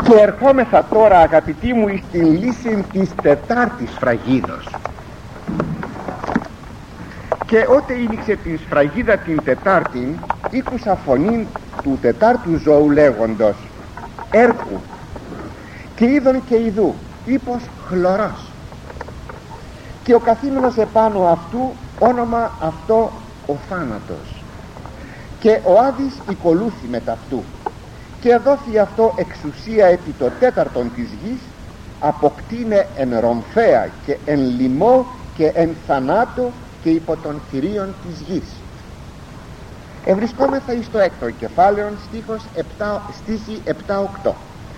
Και ερχόμεθα τώρα, αγαπητοί μου, στην λύση της τετάρτης σφραγίδος. Και ότε ήλιξε την σφραγίδα την τετάρτη, ήκουσα φωνήν του τετάρτου ζώου λέγοντος: έρκου. Και είδον και ειδού ύπος χλωρός, και ο καθήμενος επάνω αυτού όνομα αυτό ο θάνατος, και ο Άδης οικολούθη μετ' αυτού, και δόθη αυτό εξουσία επί το τέταρτον της γης, αποκτήνε εν ρομφαία και εν λοιμό και εν θανάτο και υπό των θηρίων της γης. Ευρισκόμεθα εις το έκτο κεφάλαιο, στίχοι 7-8.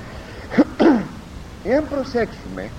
Εάν προσέξουμε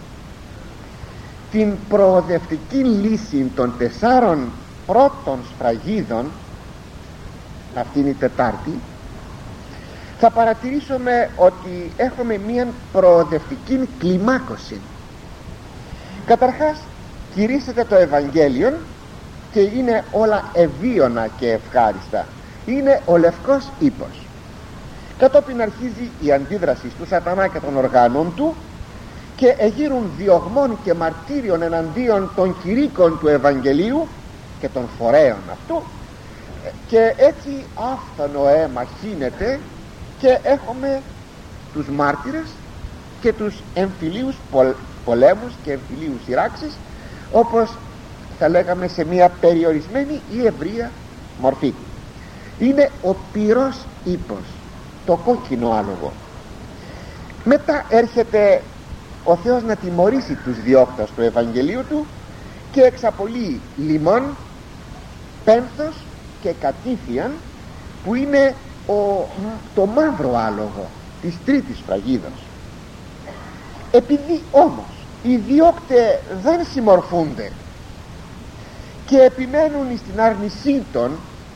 την προοδευτική λύση των 4 πρώτων σφραγίδων, αυτή είναι η τετάρτη, θα παρατηρήσουμε ότι έχουμε μία προοδευτική κλιμάκωση. Καταρχάς κηρύσσεται το Ευαγγέλιο και είναι όλα ευίωνα και ευχάριστα. Είναι ο λευκός ύπος. Κατόπιν αρχίζει η αντίδραση του σατανά και των οργάνων του, και εγείρουν διωγμών και μαρτύριων εναντίον των κηρύκων του Ευαγγελίου και των φορέων αυτού, και έτσι άφθονο αίμα χύνεται, και έχουμε τους μάρτυρες και τους εμφυλίους πολέμους και εμφυλίους σειράξεις, όπως θα λέγαμε σε μια περιορισμένη ή ευρεία μορφή. Είναι ο πυρός ύπος, το κόκκινο άλογο. Μετά έρχεται ο Θεός να τιμωρήσει τους διώκτες του Ευαγγελίου του, και εξαπολύει λιμόν, πένθος και κατήφιαν, που είναι το μαύρο άλογο της τρίτης σφραγίδας. Επειδή όμως οι διώκτες δεν συμμορφούνται και επιμένουν στην άρνησή των,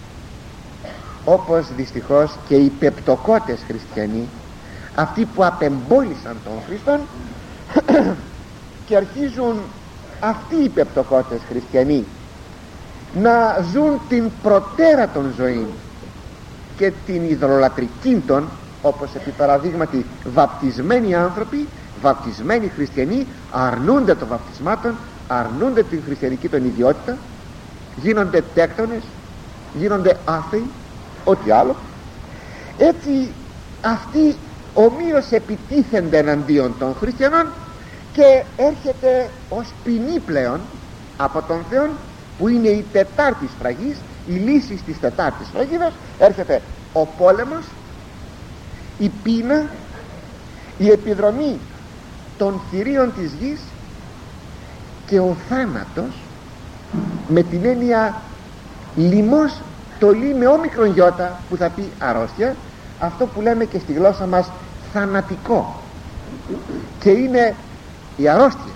όπως δυστυχώς και οι πεπτοκότες χριστιανοί, αυτοί που απεμπόλησαν τον Χριστόν, και αρχίζουν αυτοί οι πεπτοκότες χριστιανοί να ζουν την προτέρα των ζωήν και την ιδωλολατρική των, όπως επί παραδείγματι βαπτισμένοι άνθρωποι, βαπτισμένοι χριστιανοί, αρνούνται των βαπτισμάτων, αρνούνται την χριστιανική των ιδιότητα, γίνονται τέκτονες, γίνονται άθεοι, ό,τι άλλο. Έτσι αυτοί ομοίως επιτίθενται εναντίον των χριστιανών, και έρχεται ως ποινή πλέον από τον Θεό, που είναι η τετάρτη σφραγής, η λύση της τετάρτης σφραγίδας. Έρχεται ο πόλεμος, η πείνα, η επιδρομή των θηρίων της γης και ο θάνατος, με την έννοια λοιμός, το λί με όμικρον γιώτα, που θα πει αρρώστια, αυτό που λέμε και στη γλώσσα μας θανατικό, και είναι οι αρρώστιες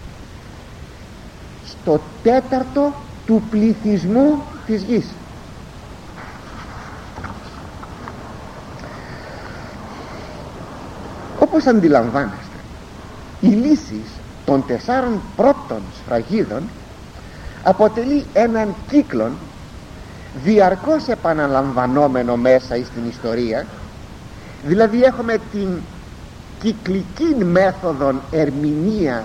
στο τέταρτο του πληθυσμού της γης. Όπως αντιλαμβάνεστε, η λύση των 4 πρώτων σφραγίδων αποτελεί έναν κύκλον διαρκώς επαναλαμβανόμενο μέσα στην ιστορία. Δηλαδή έχουμε την κυκλική μέθοδον ερμηνείας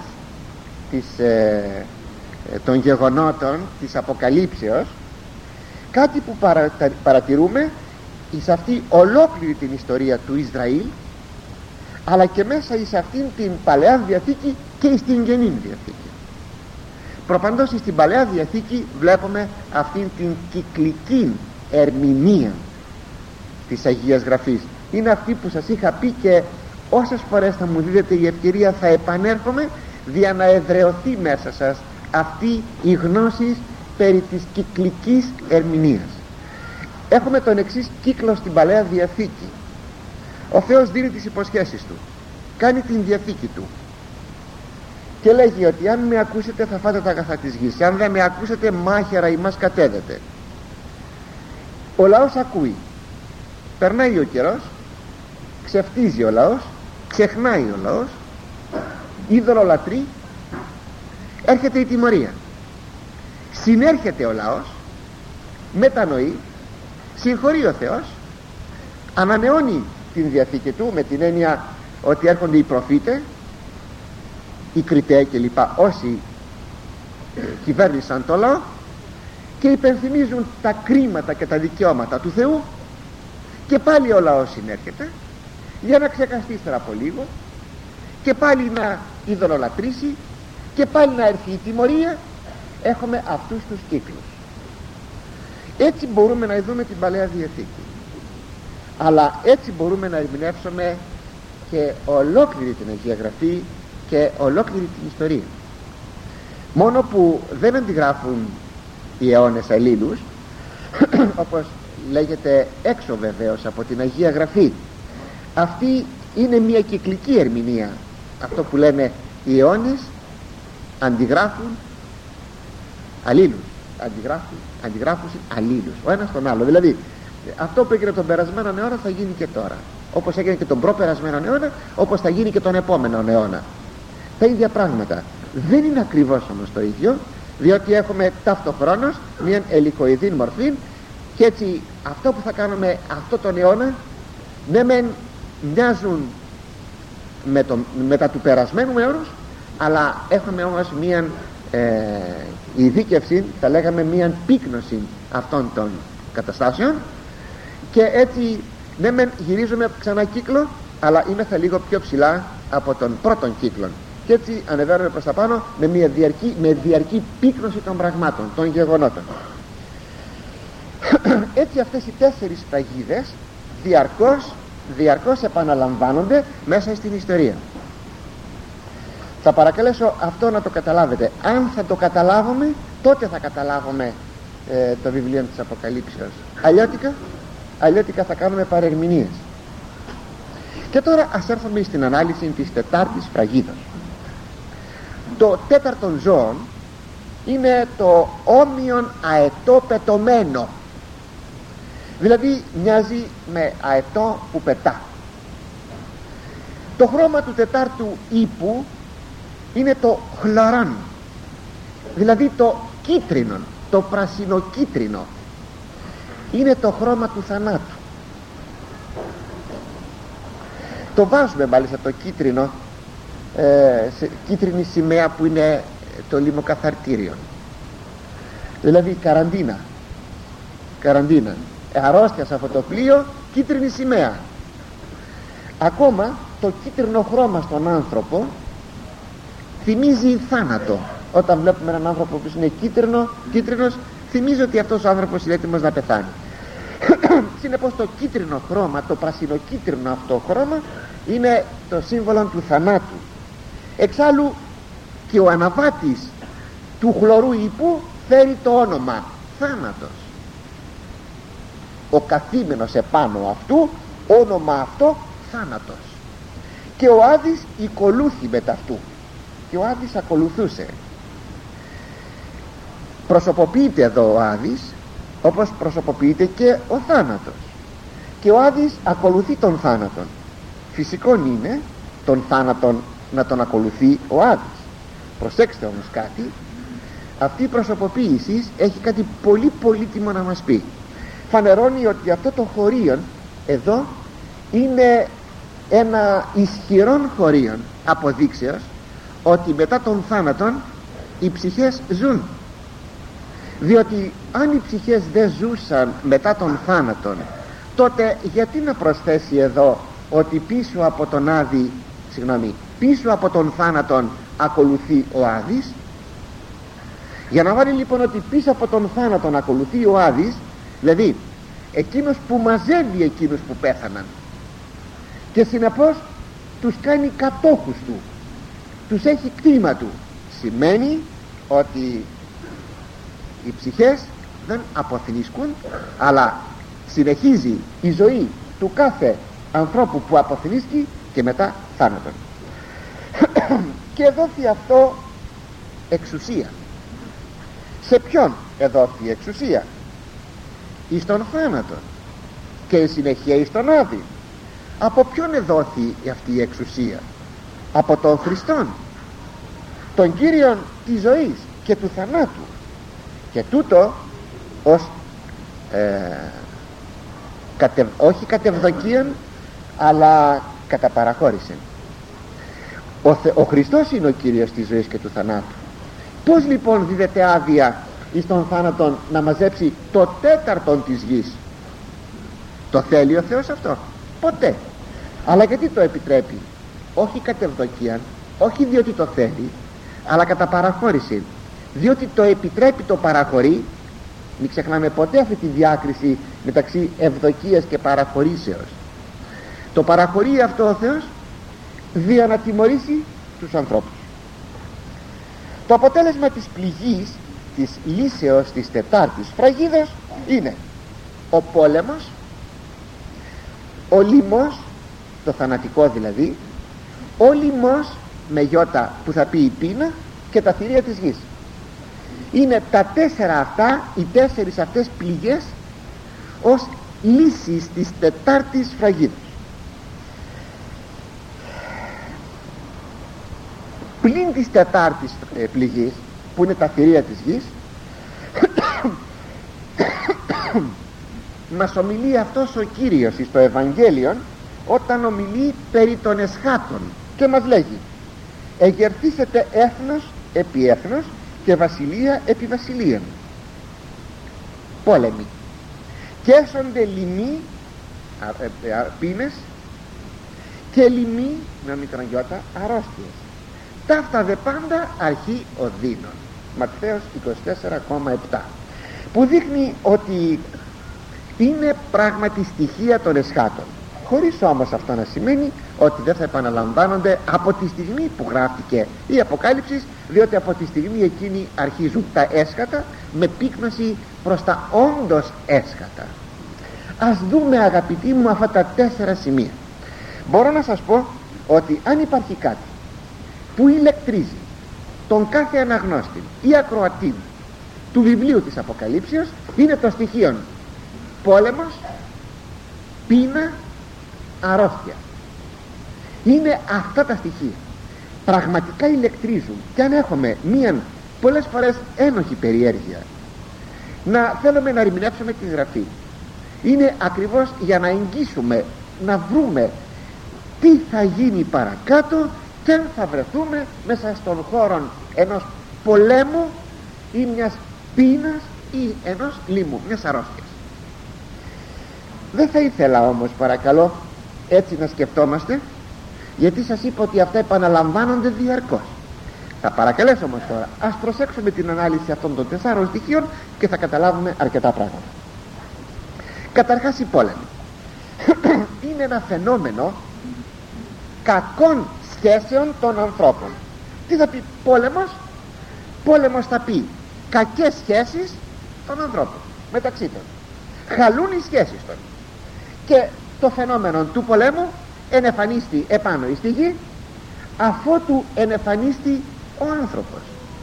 των γεγονότων της Αποκαλύψεως, κάτι που παρατηρούμε εις αυτή ολόκληρη την ιστορία του Ισραήλ, αλλά και μέσα εις αυτήν την Παλαιά Διαθήκη και στην Καινή Διαθήκη. Προπαντός στην Παλαιά Διαθήκη βλέπουμε αυτήν την κυκλική ερμηνεία της Αγίας Γραφής. Είναι αυτή που σας είχα πει, και όσες φορές θα μου δίδετε η ευκαιρία θα επανέρχομαι, για να εδραιωθεί μέσα σας αυτή η γνώση περί της κυκλικής ερμηνείας. Έχουμε τον εξής κύκλο στην Παλαιά Διαθήκη. Ο Θεός δίνει τις υποσχέσεις του, κάνει την διαθήκη του, και λέγει ότι αν με ακούσετε θα φάτε τα αγαθά της γης, αν δεν με ακούσετε μάχαιρα ημάς κατέδετε. Ο λαός ακούει, περνάει ο καιρός, ξεφτίζει ο λαός, ξεχνάει ο λαός, ειδωλολατρεί, έρχεται η τιμωρία. Συνέρχεται ο λαός, μετανοεί, συγχωρεί ο Θεός, ανανεώνει την διαθήκη του, με την έννοια ότι έρχονται οι προφήτες, οι κριτέοι κλπ, όσοι κυβέρνησαν το λαό, και υπενθυμίζουν τα κρίματα και τα δικαιώματα του Θεού, και πάλι ο λαός συνέρχεται για να ξεχαστεί ύστερα από λίγο, και πάλι να ειδωλολατρήσει, και πάλι να έρθει η τιμωρία. Έχουμε αυτούς τους κύκλους. Έτσι μπορούμε να δούμε την Παλαιά Διαθήκη, αλλά έτσι μπορούμε να ερμηνεύσουμε και ολόκληρη την Αγία Γραφή και ολόκληρη την ιστορία. Μόνο που δεν αντιγράφουν οι αιώνες αλλήλους όπως λέγεται έξω βεβαίως από την Αγία Γραφή. Αυτή είναι μια κυκλική ερμηνεία. Αυτό που λένε οι αιώνες αντιγράφουν αλλήλους, αντιγράφουν αλλήλους ο ένας τον άλλο. Δηλαδή αυτό που έγινε τον περασμένο αιώνα θα γίνει και τώρα, όπως έγινε και τον προπερασμένο αιώνα, όπως θα γίνει και τον επόμενο αιώνα. Τα ίδια πράγματα. Δεν είναι ακριβώς όμως το ίδιο, διότι έχουμε ταυτοχρόνως μια ελικοειδή μορφή, και έτσι αυτό που θα κάνουμε αυτό τον αιώνα, ναι μεν μοιάζουν με τα του περασμένου αιώνος, αλλά έχουμε όμως μια ειδίκευση, θα λέγαμε μια πύκνωση αυτών των καταστάσεων, και έτσι ναι μεν γυρίζουμε ξανά κύκλο, αλλά είμαστε λίγο πιο ψηλά από τον πρώτον κύκλο, και έτσι ανεβαίνουμε προς τα πάνω με διαρκή πύκνωση των πραγμάτων, των γεγονότων. Έτσι αυτές οι 4 παγίδες διαρκώς επαναλαμβάνονται μέσα στην ιστορία. Θα παρακαλέσω αυτό να το καταλάβετε. Αν θα το καταλάβουμε, τότε θα καταλάβουμε το βιβλίο της Αποκαλύψεως. Αλλιώτικα θα κάνουμε παρερμηνίες. Και τώρα ας έρθουμε στην ανάλυση της 4ης φραγίδας. Το 4ο ζώο είναι το όμοιον αετό πετωμένο, δηλαδή μοιάζει με αετό που πετά. Το χρώμα του 4ου ύπου είναι το χλωράν, δηλαδή το κίτρινο, το πρασινοκίτρινο. Είναι το χρώμα του θανάτου. Το βάζουμε μάλιστα το κίτρινο σε κίτρινη σημαία που είναι το λιμοκαθαρτήριο, δηλαδή καραντίνα, αρρώστια σε αυτό το πλοίο, κίτρινη σημαία. Ακόμα το κίτρινο χρώμα στον άνθρωπο θυμίζει θάνατο. Όταν βλέπουμε έναν άνθρωπο που είναι κίτρινος, θυμίζει ότι αυτός ο άνθρωπος είναι έτοιμος να πεθάνει. Συνεπώς το κίτρινο χρώμα, το πρασινοκίτρινο αυτό χρώμα, είναι το σύμβολο του θανάτου. Εξάλλου και ο αναβάτης του χλωρού ύπου φέρει το όνομα θάνατος. Ο καθήμενος επάνω αυτού, όνομα αυτό θάνατος. Και ο Άδης οικολούθη μετά αυτού, και ο Άδης ακολουθούσε. Προσωποποιείται εδώ ο Άδης, όπως προσωποποιείται και ο θάνατος, και ο Άδης ακολουθεί τον θάνατον. Φυσικόν είναι τον θάνατον να τον ακολουθεί ο Άδης. Προσέξτε όμως κάτι, αυτή η προσωποποίηση έχει κάτι πολύ πολύτιμο να μας πει. Φανερώνει ότι αυτό το χωρίον εδώ είναι ένα ισχυρόν χωρίον αποδείξεως ότι μετά τον θάνατον οι ψυχές ζουν. Διότι αν οι ψυχές δεν ζούσαν μετά τον θάνατον, τότε γιατί να προσθέσει εδώ ότι πίσω από τον θάνατον ακολουθεί ο Άδης? Για να βάλει λοιπόν ότι πίσω από τον θάνατον ακολουθεί ο Άδης, δηλαδή εκείνος που μαζεύει εκείνους που πέθαναν, και συνεπώς τους κάνει κατόχους του, τους έχει κτήμα του, σημαίνει ότι οι ψυχές δεν αποθνίσκουν, αλλά συνεχίζει η ζωή του κάθε ανθρώπου που αποθνίσκει και μετά θάνατον. Και εδόθη αυτό εξουσία. Σε ποιον εδόθη εξουσία? Εις τον θάνατον, και συνεχεία εις τον Άδη. Από ποιον εδόθη αυτή η εξουσία? Από τον Χριστόν, τον Κύριον της ζωής και του θανάτου, και τούτο ως όχι κατευδοκίαν, αλλά κατά παραχώρηση. Ο Χριστός είναι ο Κύριος της ζωής και του θανάτου. Πώς λοιπόν δίδεται άδεια εις τον θάνατον να μαζέψει το τέταρτον της γης? Το θέλει ο Θεός αυτό? Ποτέ. Αλλά γιατί το επιτρέπει? Όχι κατ' ευδοκίαν, όχι διότι το θέλει, αλλά κατά παραχώρηση. Διότι το επιτρέπει, το παραχωρεί. Μην ξεχνάμε ποτέ αυτή τη διάκριση μεταξύ ευδοκίας και παραχωρήσεως. Το παραχωρεί αυτό ο Θεός δια να τιμωρήσει τους ανθρώπους. Το αποτέλεσμα της πληγής, της λύσεως της τετάρτης φραγίδας είναι ο πόλεμος, ο λοιμός, το θανατικό δηλαδή, ο λοιμός με γιώτα που θα πει η πείνα, και τα θηρία της γης. Είναι τα τέσσερα αυτά, οι τέσσερις αυτές πληγές ως λύσεις της τετάρτης φραγίδας. Πλην της τετάρτης πληγής, που είναι τα θηρία της γης, μας ομιλεί αυτός ο Κύριος στο Ευαγγέλιο όταν ομιλεί περί των εσχάτων και μας λέγει: εγερθήσετε έθνος επί έθνος και βασιλεία επί βασιλείαν. Πόλεμοι. Και έσονται λοιμοί, πείνες, και λοιμοί με μικρογιώτα αρρώστιες. Ταύτα δε πάντα αρχή οδύνων. Ματθαίος 24,7, που δείχνει ότι είναι πράγματι στοιχεία των εσχάτων, χωρίς όμως αυτό να σημαίνει ότι δεν θα επαναλαμβάνονται από τη στιγμή που γράφτηκε η Αποκάλυψη, διότι από τη στιγμή εκείνη αρχίζουν τα έσχατα με πύκνωση προς τα όντως έσχατα. Ας δούμε, αγαπητοί μου, αυτά τα τέσσερα σημεία. Μπορώ να σας πω ότι αν υπάρχει κάτι που ηλεκτρίζει τον κάθε αναγνώστη ή ακροατή του βιβλίου της Αποκαλύψεως, είναι το στοιχείο πόλεμος, πείνα, αρρώστια. Είναι αυτά τα στοιχεία, πραγματικά ηλεκτρίζουν. Και αν έχουμε μία πολλές φορές ένοχη περιέργεια να θέλουμε να ερμηνεύσουμε τη Γραφή, είναι ακριβώς για να εγγύσουμε, να βρούμε τι θα γίνει παρακάτω και αν θα βρεθούμε μέσα στον χώρο ενός πολέμου ή μιας πείνας ή ενός λοιμού, μιας αρρώστιας. Δεν θα ήθελα όμως, παρακαλώ, έτσι να σκεφτόμαστε, γιατί σας είπα ότι αυτά επαναλαμβάνονται διαρκώς. Θα παρακαλέσω όμως τώρα, ας προσέξουμε την ανάλυση αυτών των τεσσάρων στοιχείων και θα καταλάβουμε αρκετά πράγματα. Καταρχάς, η πόλεμη είναι ένα φαινόμενο κακών σχέσεων των ανθρώπων. Τι θα πει πόλεμος? Πόλεμος θα πει κακές σχέσεις των ανθρώπων μεταξύ των. Χαλούν οι σχέσεις των. Και το φαινόμενο του πολέμου ενεφανίστη επάνω στη γη, αφότου ενεφανίστη ο άνθρωπος.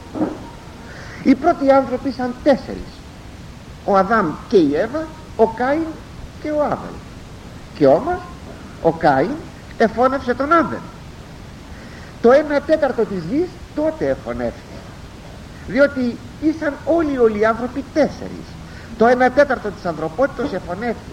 Οι πρώτοι άνθρωποι ήσαν τέσσερις: ο Αδάμ και η Εύα, ο Κάιν και ο Άβελ. Και όμως ο Κάιν εφώνευσε τον Άβελ. Το 1/4 της γης τότε εφωνεύθηκε, διότι ήσαν όλοι οι άνθρωποι τέσσερις. Το 1/4 της ανθρωπότητας εφωνεύθηκε.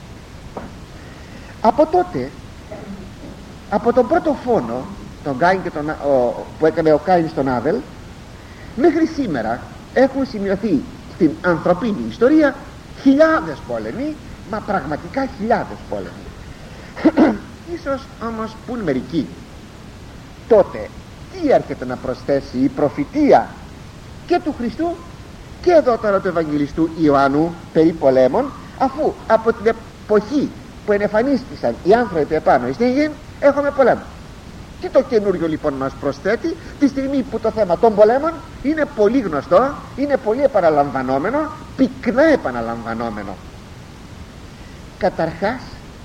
Από τότε, από τον πρώτο φόνο τον Κάιν και που έκανε ο Κάιν στον Άβελ, μέχρι σήμερα έχουν σημειωθεί στην ανθρωπίνη ιστορία χιλιάδες πόλεμοι, μα πραγματικά χιλιάδες πόλεμοι. Ίσως όμως πουν μερικοί, τότε τι έρχεται να προσθέσει η προφητεία και του Χριστού και εδώ τώρα του Ευαγγελιστού Ιωάννου περί πολέμων, αφού από την εποχή που ενεφανίστησαν οι άνθρωποι επάνω στην γη έχουμε πολέμο? Τι το καινούριο λοιπόν μας προσθέτει, τη στιγμή που το θέμα των πολέμων είναι πολύ γνωστό, είναι πολύ επαναλαμβανόμενο, πυκνά επαναλαμβανόμενο? Καταρχάς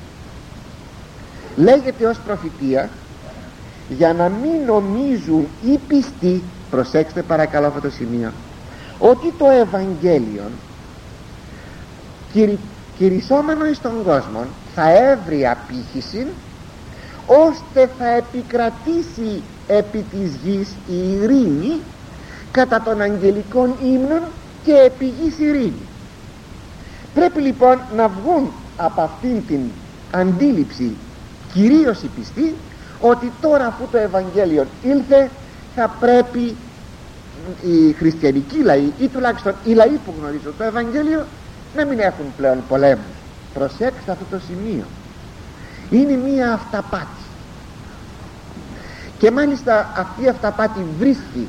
λέγεται ως προφητεία για να μην νομίζουν οι πιστοί, προσέξτε παρακαλώ αυτό το σημείο, ότι το Ευαγγέλιο κηρυσσόμενο εις τον κόσμο θα έβρει απήχηση, ώστε θα επικρατήσει επί της γης η ειρήνη κατά των αγγελικών ύμνων και επί γης ειρήνη. Πρέπει λοιπόν να βγουν από αυτήν την αντίληψη κυρίως οι πιστοί ότι τώρα αφού το Ευαγγέλιο ήλθε, θα πρέπει οι χριστιανικοί λαοί, ή τουλάχιστον οι λαοί που γνωρίζουν το Ευαγγέλιο, να μην έχουν πλέον πολέμους. Προσέξτε αυτό το σημείο, είναι μία αυταπάτη, και μάλιστα αυτή η αυταπάτη βρίσκει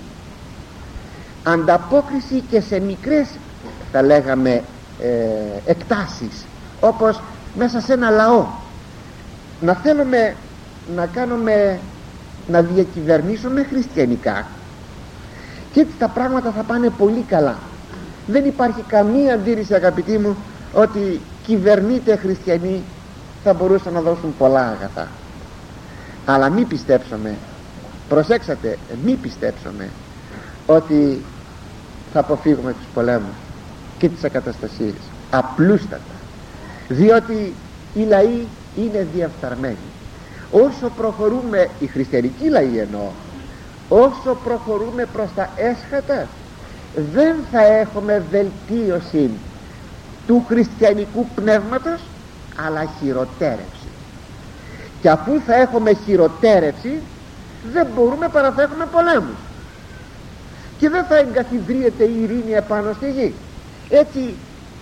ανταπόκριση και σε μικρές, θα λέγαμε, εκτάσεις, όπως μέσα σε ένα λαό να θέλουμε να κάνουμε, να διακυβερνήσουμε χριστιανικά, και έτσι τα πράγματα θα πάνε πολύ καλά. Δεν υπάρχει καμία αντίρρηση, αγαπητοί μου, ότι κυβερνείτε χριστιανοί θα μπορούσαν να δώσουν πολλά αγαθά. Αλλά μη πιστέψουμε, προσέξατε, μη πιστέψουμε ότι θα αποφύγουμε τους πολέμους και τις ακαταστασίες. Απλούστατα, διότι οι λαοί είναι διαφθαρμένοι. Όσο προχωρούμε, οι χριστιανικοί λαοί εννοώ, όσο προχωρούμε προς τα έσχατα, δεν θα έχουμε βελτίωση του χριστιανικού πνεύματος, αλλά χειροτέρευση. Και αφού θα έχουμε χειροτέρευση, δεν μπορούμε παρά θα έχουμε πολέμους, και δεν θα εγκαθιδρύεται η ειρήνη επάνω στη γη. Έτσι,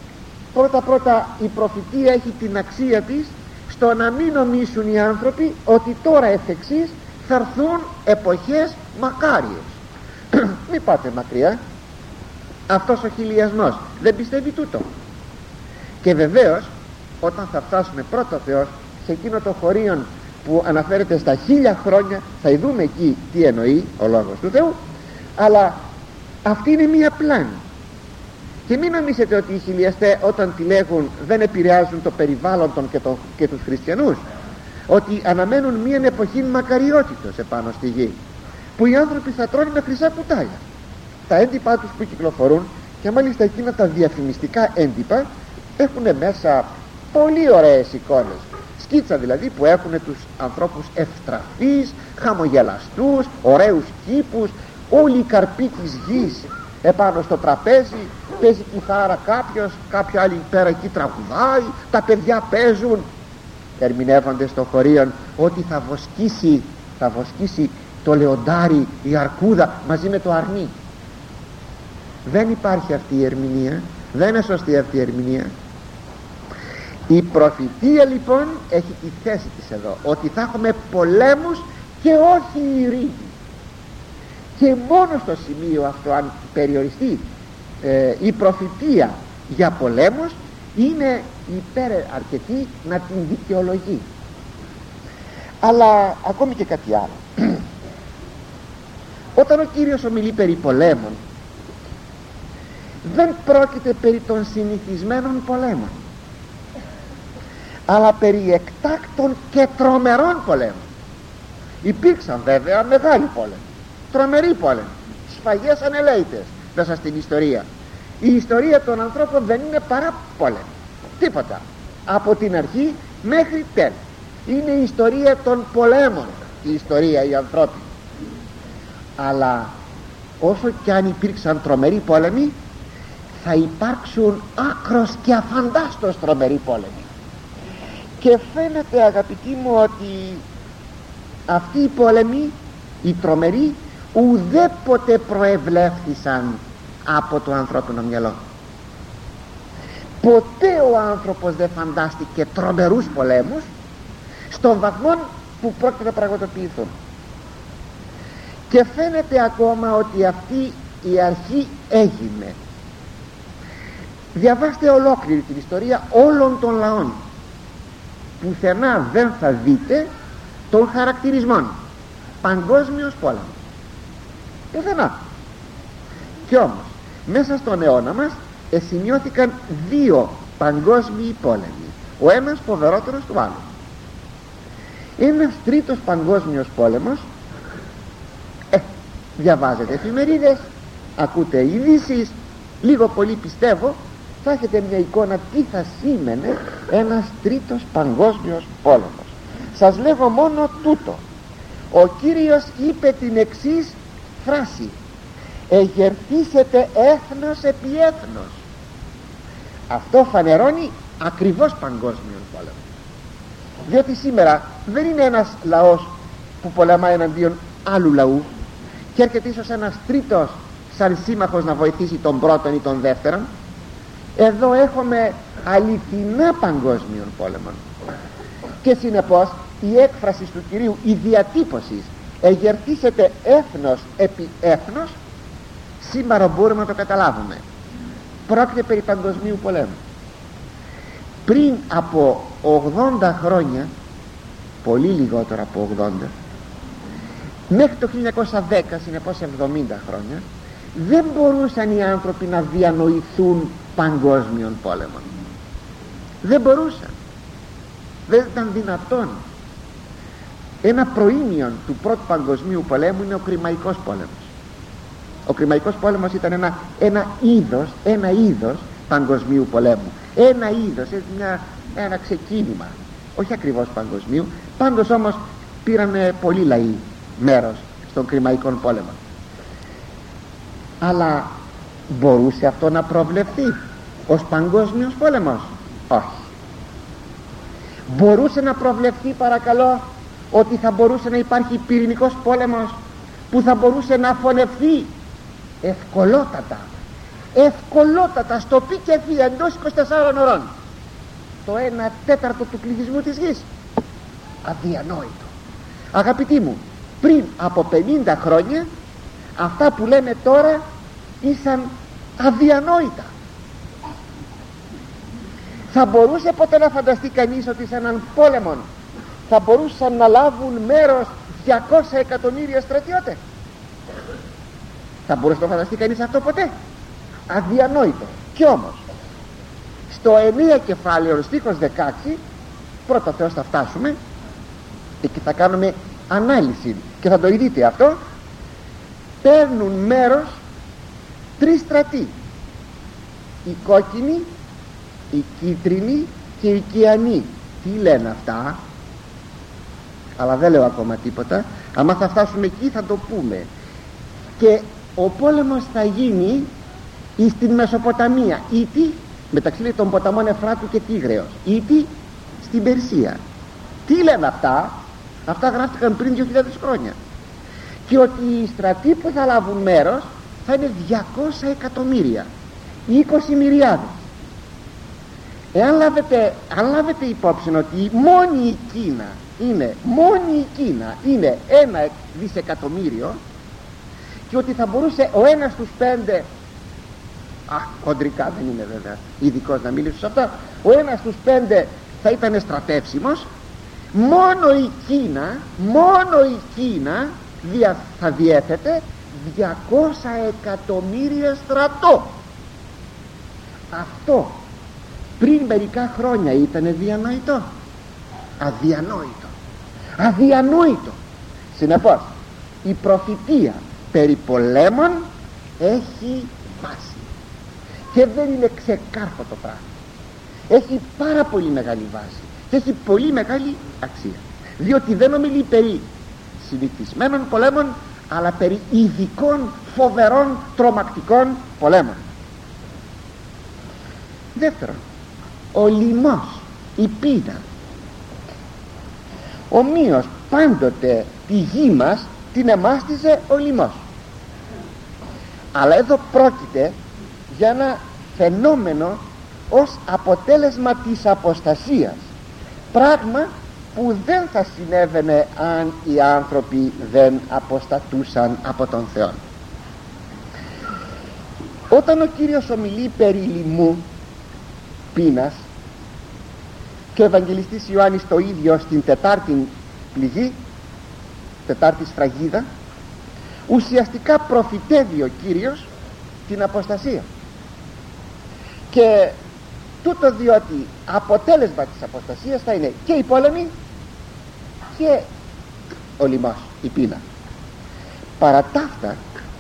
πρώτα η προφητεία έχει την αξία της στο να μην νομίσουν οι άνθρωποι ότι τώρα εφ' εξής θα έρθουν εποχές μακάριες. Μη πάτε μακριά, αυτός ο χιλιασμός δεν πιστεύει τούτο. Και βεβαίως όταν θα φτάσουμε πρώτο Θεός σε εκείνο το χωρίον που αναφέρεται στα 1000 χρόνια, θα δούμε εκεί τι εννοεί ο Λόγος του Θεού. Αλλά αυτή είναι μία πλάνη, και μην νομίζετε ότι οι χιλιαστές όταν τη λέγουν δεν επηρεάζουν το περιβάλλον και τους χριστιανούς, ότι αναμένουν μία εποχή μακαριότητος επάνω στη γη, που οι άνθρωποι θα τρώνε με χρυσά κουτάλια. Τα έντυπα τους που κυκλοφορούν, και μάλιστα εκείνα τα διαφημιστικά έντυπα, έχουν μέσα πολύ ωραίες εικόνες, σκίτσα δηλαδή, που έχουν τους ανθρώπους ευτραφείς, χαμογελαστούς, ωραίους κήπους, όλη η καρπή της γης επάνω στο τραπέζι, παίζει κιθάρα κάποιος, κάποιο άλλη πέρα εκεί τραγουδάει, τα παιδιά παίζουν, ερμηνεύονται στο χωρίον ότι θα βοσκήσει το λεοντάρι, η αρκούδα μαζί με το αρνί. Δεν υπάρχει αυτή η ερμηνεία, δεν είναι σωστή αυτή η ερμηνεία. Η προφητεία λοιπόν έχει τη θέση της εδώ, ότι θα έχουμε πολέμους και όχι ειρήνη. Και μόνο στο σημείο αυτό, αν περιοριστεί η προφητεία για πολέμους, είναι αρκετή να την δικαιολογεί. Αλλά ακόμη και κάτι άλλο. Όταν ο Κύριος ομιλεί περί πολέμων, δεν πρόκειται περί των συνηθισμένων πολέμων, αλλά περί εκτάκτων και τρομερών πολέμων. Υπήρξαν βέβαια μεγάλοι πόλεμοι, τρομεροί πόλεμοι, σφαγές ανελαίτες μέσα στην ιστορία. Η ιστορία των ανθρώπων δεν είναι παρά πόλεμοι, τίποτα, από την αρχή μέχρι τέλος. Είναι η ιστορία των πολέμων, η ιστορία η ανθρώπινη. Αλλά όσο κι αν υπήρξαν τρομεροί πόλεμοι, θα υπάρξουν άκρος και αφαντάστος τρομεροί πόλεμοι. Και φαίνεται, αγαπητοί μου, ότι αυτοί οι πόλεμοι, οι τρομεροί, ουδέποτε προευλέφθησαν από το ανθρώπινο μυαλό. Ποτέ ο άνθρωπος δεν φαντάστηκε τρομερούς πολέμους στον βαθμό που πρόκειται να πραγματοποιηθούν. Και φαίνεται ακόμα ότι αυτή η αρχή έγινε. Διαβάστε ολόκληρη την ιστορία όλων των λαών, πουθενά δεν θα δείτε των χαρακτηρισμών παγκόσμιος πόλεμος, πουθενά. Κι όμως μέσα στον αιώνα μας σημειώθηκαν 2 παγκόσμιοι πόλεμοι, ο ένας φοβερότερος του άλλου. Ένας τρίτος παγκόσμιος πόλεμος, διαβάζετε εφημερίδες, ακούτε ειδήσεις, λίγο πολύ πιστεύω θα έχετε μια εικόνα τι θα σήμαινε ένας τρίτος παγκόσμιος πόλεμος. Σας λέγω μόνο τούτο: ο Κύριος είπε την εξής φράση: εγερθήσετε έθνος επί έθνος. Αυτό φανερώνει ακριβώς παγκόσμιο πόλεμο, διότι σήμερα δεν είναι ένας λαός που πολεμά εναντίον άλλου λαού και έρχεται ίσως ένας τρίτος σαν σύμμαχος να βοηθήσει τον πρώτον ή τον δεύτερον. Εδώ έχουμε αληθινά παγκόσμιων πόλεμων και συνεπώς η έκφραση του Κυρίου, η διατύπωση εγερθήσετε έθνος επί έθνος, σήμερα μπορούμε να το καταλάβουμε. Πρόκειται περί παγκοσμίου πολέμου. Πριν από 80 χρόνια, πολύ λιγότερο από 80, μέχρι το 1910, συνεπώς 70 χρόνια, δεν μπορούσαν οι άνθρωποι να διανοηθούν παγκόσμιων πόλεμων. Δεν μπορούσαν, δεν ήταν δυνατόν. Ένα προήμιον του πρώτου παγκοσμίου πολέμου είναι ο Κρημαϊκός πόλεμος. Ο Κρημαϊκός πόλεμος ήταν ένα είδος παγκοσμίου πολέμου, ένα είδος, ένα ξεκίνημα, όχι ακριβώς παγκοσμίου. Πάντως όμως πήραν πολλοί λαοί μέρος στον Κρημαϊκό πόλεμο. Αλλά μπορούσε αυτό να προβλεφθεί ως παγκόσμιος πόλεμος? Όχι. Μπορούσε να προβλεφθεί, παρακαλώ, ότι θα μπορούσε να υπάρχει πυρηνικός πόλεμος που θα μπορούσε να φωνευθεί ευκολότατα στο πι και φι εντός 24 ώρων το 1/4 του πληθυσμού της γης? Αδιανόητο. Αγαπητοί μου, πριν από 50 χρόνια αυτά που λέμε τώρα ήσαν αδιανόητα. Θα μπορούσε ποτέ να φανταστεί κανείς ότι σε έναν πόλεμο θα μπορούσαν να λάβουν μέρος 200 εκατομμύρια στρατιώτες? Θα μπορούσε να φανταστεί κανείς αυτό ποτέ? Αδιανόητο. Κι όμως στο 9 κεφάλαιο στίχος 16, πρώτα Θεός θα φτάσουμε, εκεί θα κάνουμε ανάλυση και θα το δείτε αυτό. Παίρνουν μέρος 3 στρατοί, οι κόκκινοι, οι κίτρινοι και οι κιανοί. Τι λένε αυτά? Αλλά δεν λέω ακόμα τίποτα. Άμα θα φτάσουμε εκεί θα το πούμε. Και ο πόλεμος θα γίνει στην Μεσοποταμία, ήτι μεταξύ των ποταμών Εφράτου και Τίγρεως, ήτι στην Περσία. Τι λένε αυτά? Αυτά γράφτηκαν πριν 2.000 χρόνια. Και ότι οι στρατοί που θα λάβουν μέρος θα είναι 200 εκατομμύρια, 20 μυριάδες. Αν λάβετε υπόψη ότι μόνη η Κίνα είναι 1 δισεκατομμύριο και ότι θα μπορούσε ο ένας στους 5, χοντρικά δεν είναι βέβαια ειδικός να μιλήσω σε αυτά, ο ένας στους 5 θα ήταν στρατεύσιμος, μόνο η Κίνα θα διέθετε 200 εκατομμύρια στρατό. Αυτό πριν μερικά χρόνια ήταν διανοητό? Αδιανόητο. Συνεπώς η προφητεία περί πολέμων έχει βάση και δεν είναι ξεκάρφωτο πράγμα. Έχει πάρα πολύ μεγάλη βάση και έχει πολύ μεγάλη αξία, διότι δεν ομιλεί περί συνηθισμένων πολέμων, αλλά περί ειδικών, φοβερών, τρομακτικών πολέμων. Δεύτερον, ο λοιμός, η πείνα. Ομοίως πάντοτε τη γη μας την εμάστιζε ο λοιμός. Αλλά εδώ πρόκειται για ένα φαινόμενο ως αποτέλεσμα της αποστασίας, πράγμα που δεν θα συνέβαινε αν οι άνθρωποι δεν αποστατούσαν από τον Θεό. Όταν ο Κύριος ομιλεί περί λοιμού, πείνας, και ο Ευαγγελιστής Ιωάννης το ίδιο στην 4η πληγή, 4η σφραγίδα, ουσιαστικά προφητεύει ο Κύριος την αποστασία. Και τούτο διότι αποτέλεσμα της αποστασίας θα είναι και οι πόλεμοι και ο λοιμός, η πείνα. Παρά τα αυτά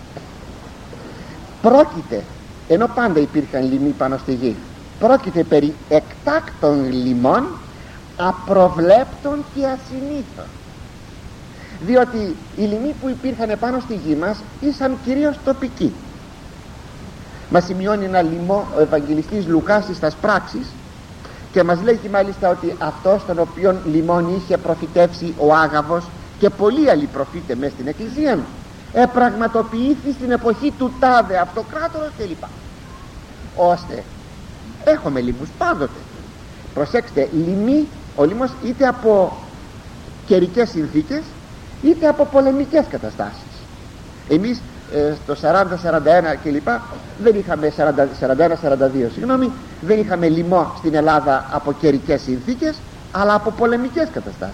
πρόκειται, ενώ πάντα υπήρχαν λοιμοί πάνω στη γη, πρόκειται περί εκτάκτων λοιμών, απροβλέπτων και ασυνήθων, διότι οι λοιμοί που υπήρχαν πάνω στη γη μας ήσαν κυρίως τοπικοί. Μας σημειώνει ένα λοιμό ο Ευαγγελιστής Λουκάς στις πράξεις και μας λέγει μάλιστα ότι αυτός τον οποίον λοιμόν είχε προφητεύσει ο Άγαβος και πολλοί άλλοι προφήτε μες στην εκκλησία, επραγματοποιήθη στην εποχή του τάδε αυτοκράτορος κλπ. Ώστε έχουμε λοιμούς πάντοτε. Προσέξτε, λοιμή, ο λοιμός είτε από καιρικές συνθήκες είτε από πολεμικές καταστάσεις. Εμείς το 40-41 κλπ δεν είχαμε 41-42 συγγνώμη, δεν είχαμε λοιμό στην Ελλάδα από καιρικές συνθήκες, αλλά από πολεμικές καταστάσεις.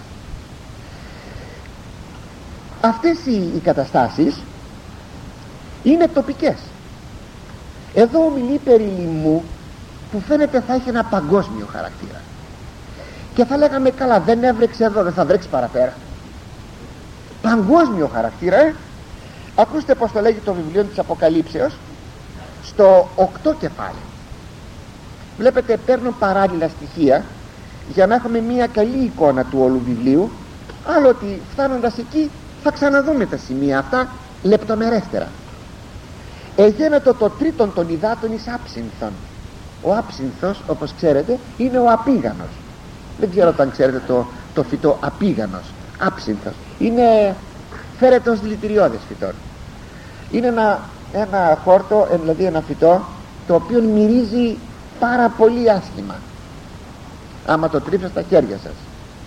Αυτές οι καταστάσεις είναι τοπικές. Εδώ ομιλεί περί λοιμού που φαίνεται θα έχει ένα παγκόσμιο χαρακτήρα, και θα λέγαμε καλά, δεν έβρεξε εδώ, δεν θα βρέξει παραπέρα. Παγκόσμιο χαρακτήρα. Ακούστε πως το λέγει το βιβλίο της Αποκαλύψεως στο 8 κεφάλαιο. Βλέπετε, παίρνω παράλληλα στοιχεία για να έχουμε μια καλή εικόνα του όλου βιβλίου, άλλο ότι φτάνοντας εκεί θα ξαναδούμε τα σημεία αυτά λεπτομερέστερα. Εγένετο το τρίτον των υδάτων εις άψυνθον. Ο άψυνθος, όπως ξέρετε, είναι ο απίγανος. Δεν ξέρω αν ξέρετε το φυτό απίγανος. Άψυνθος είναι, φέρεται ως δηλητηριώδες φυτό. Είναι ένα χόρτο, δηλαδή ένα φυτό το οποίο μυρίζει πάρα πολύ άσχημα άμα το τρίψετε στα χέρια σας.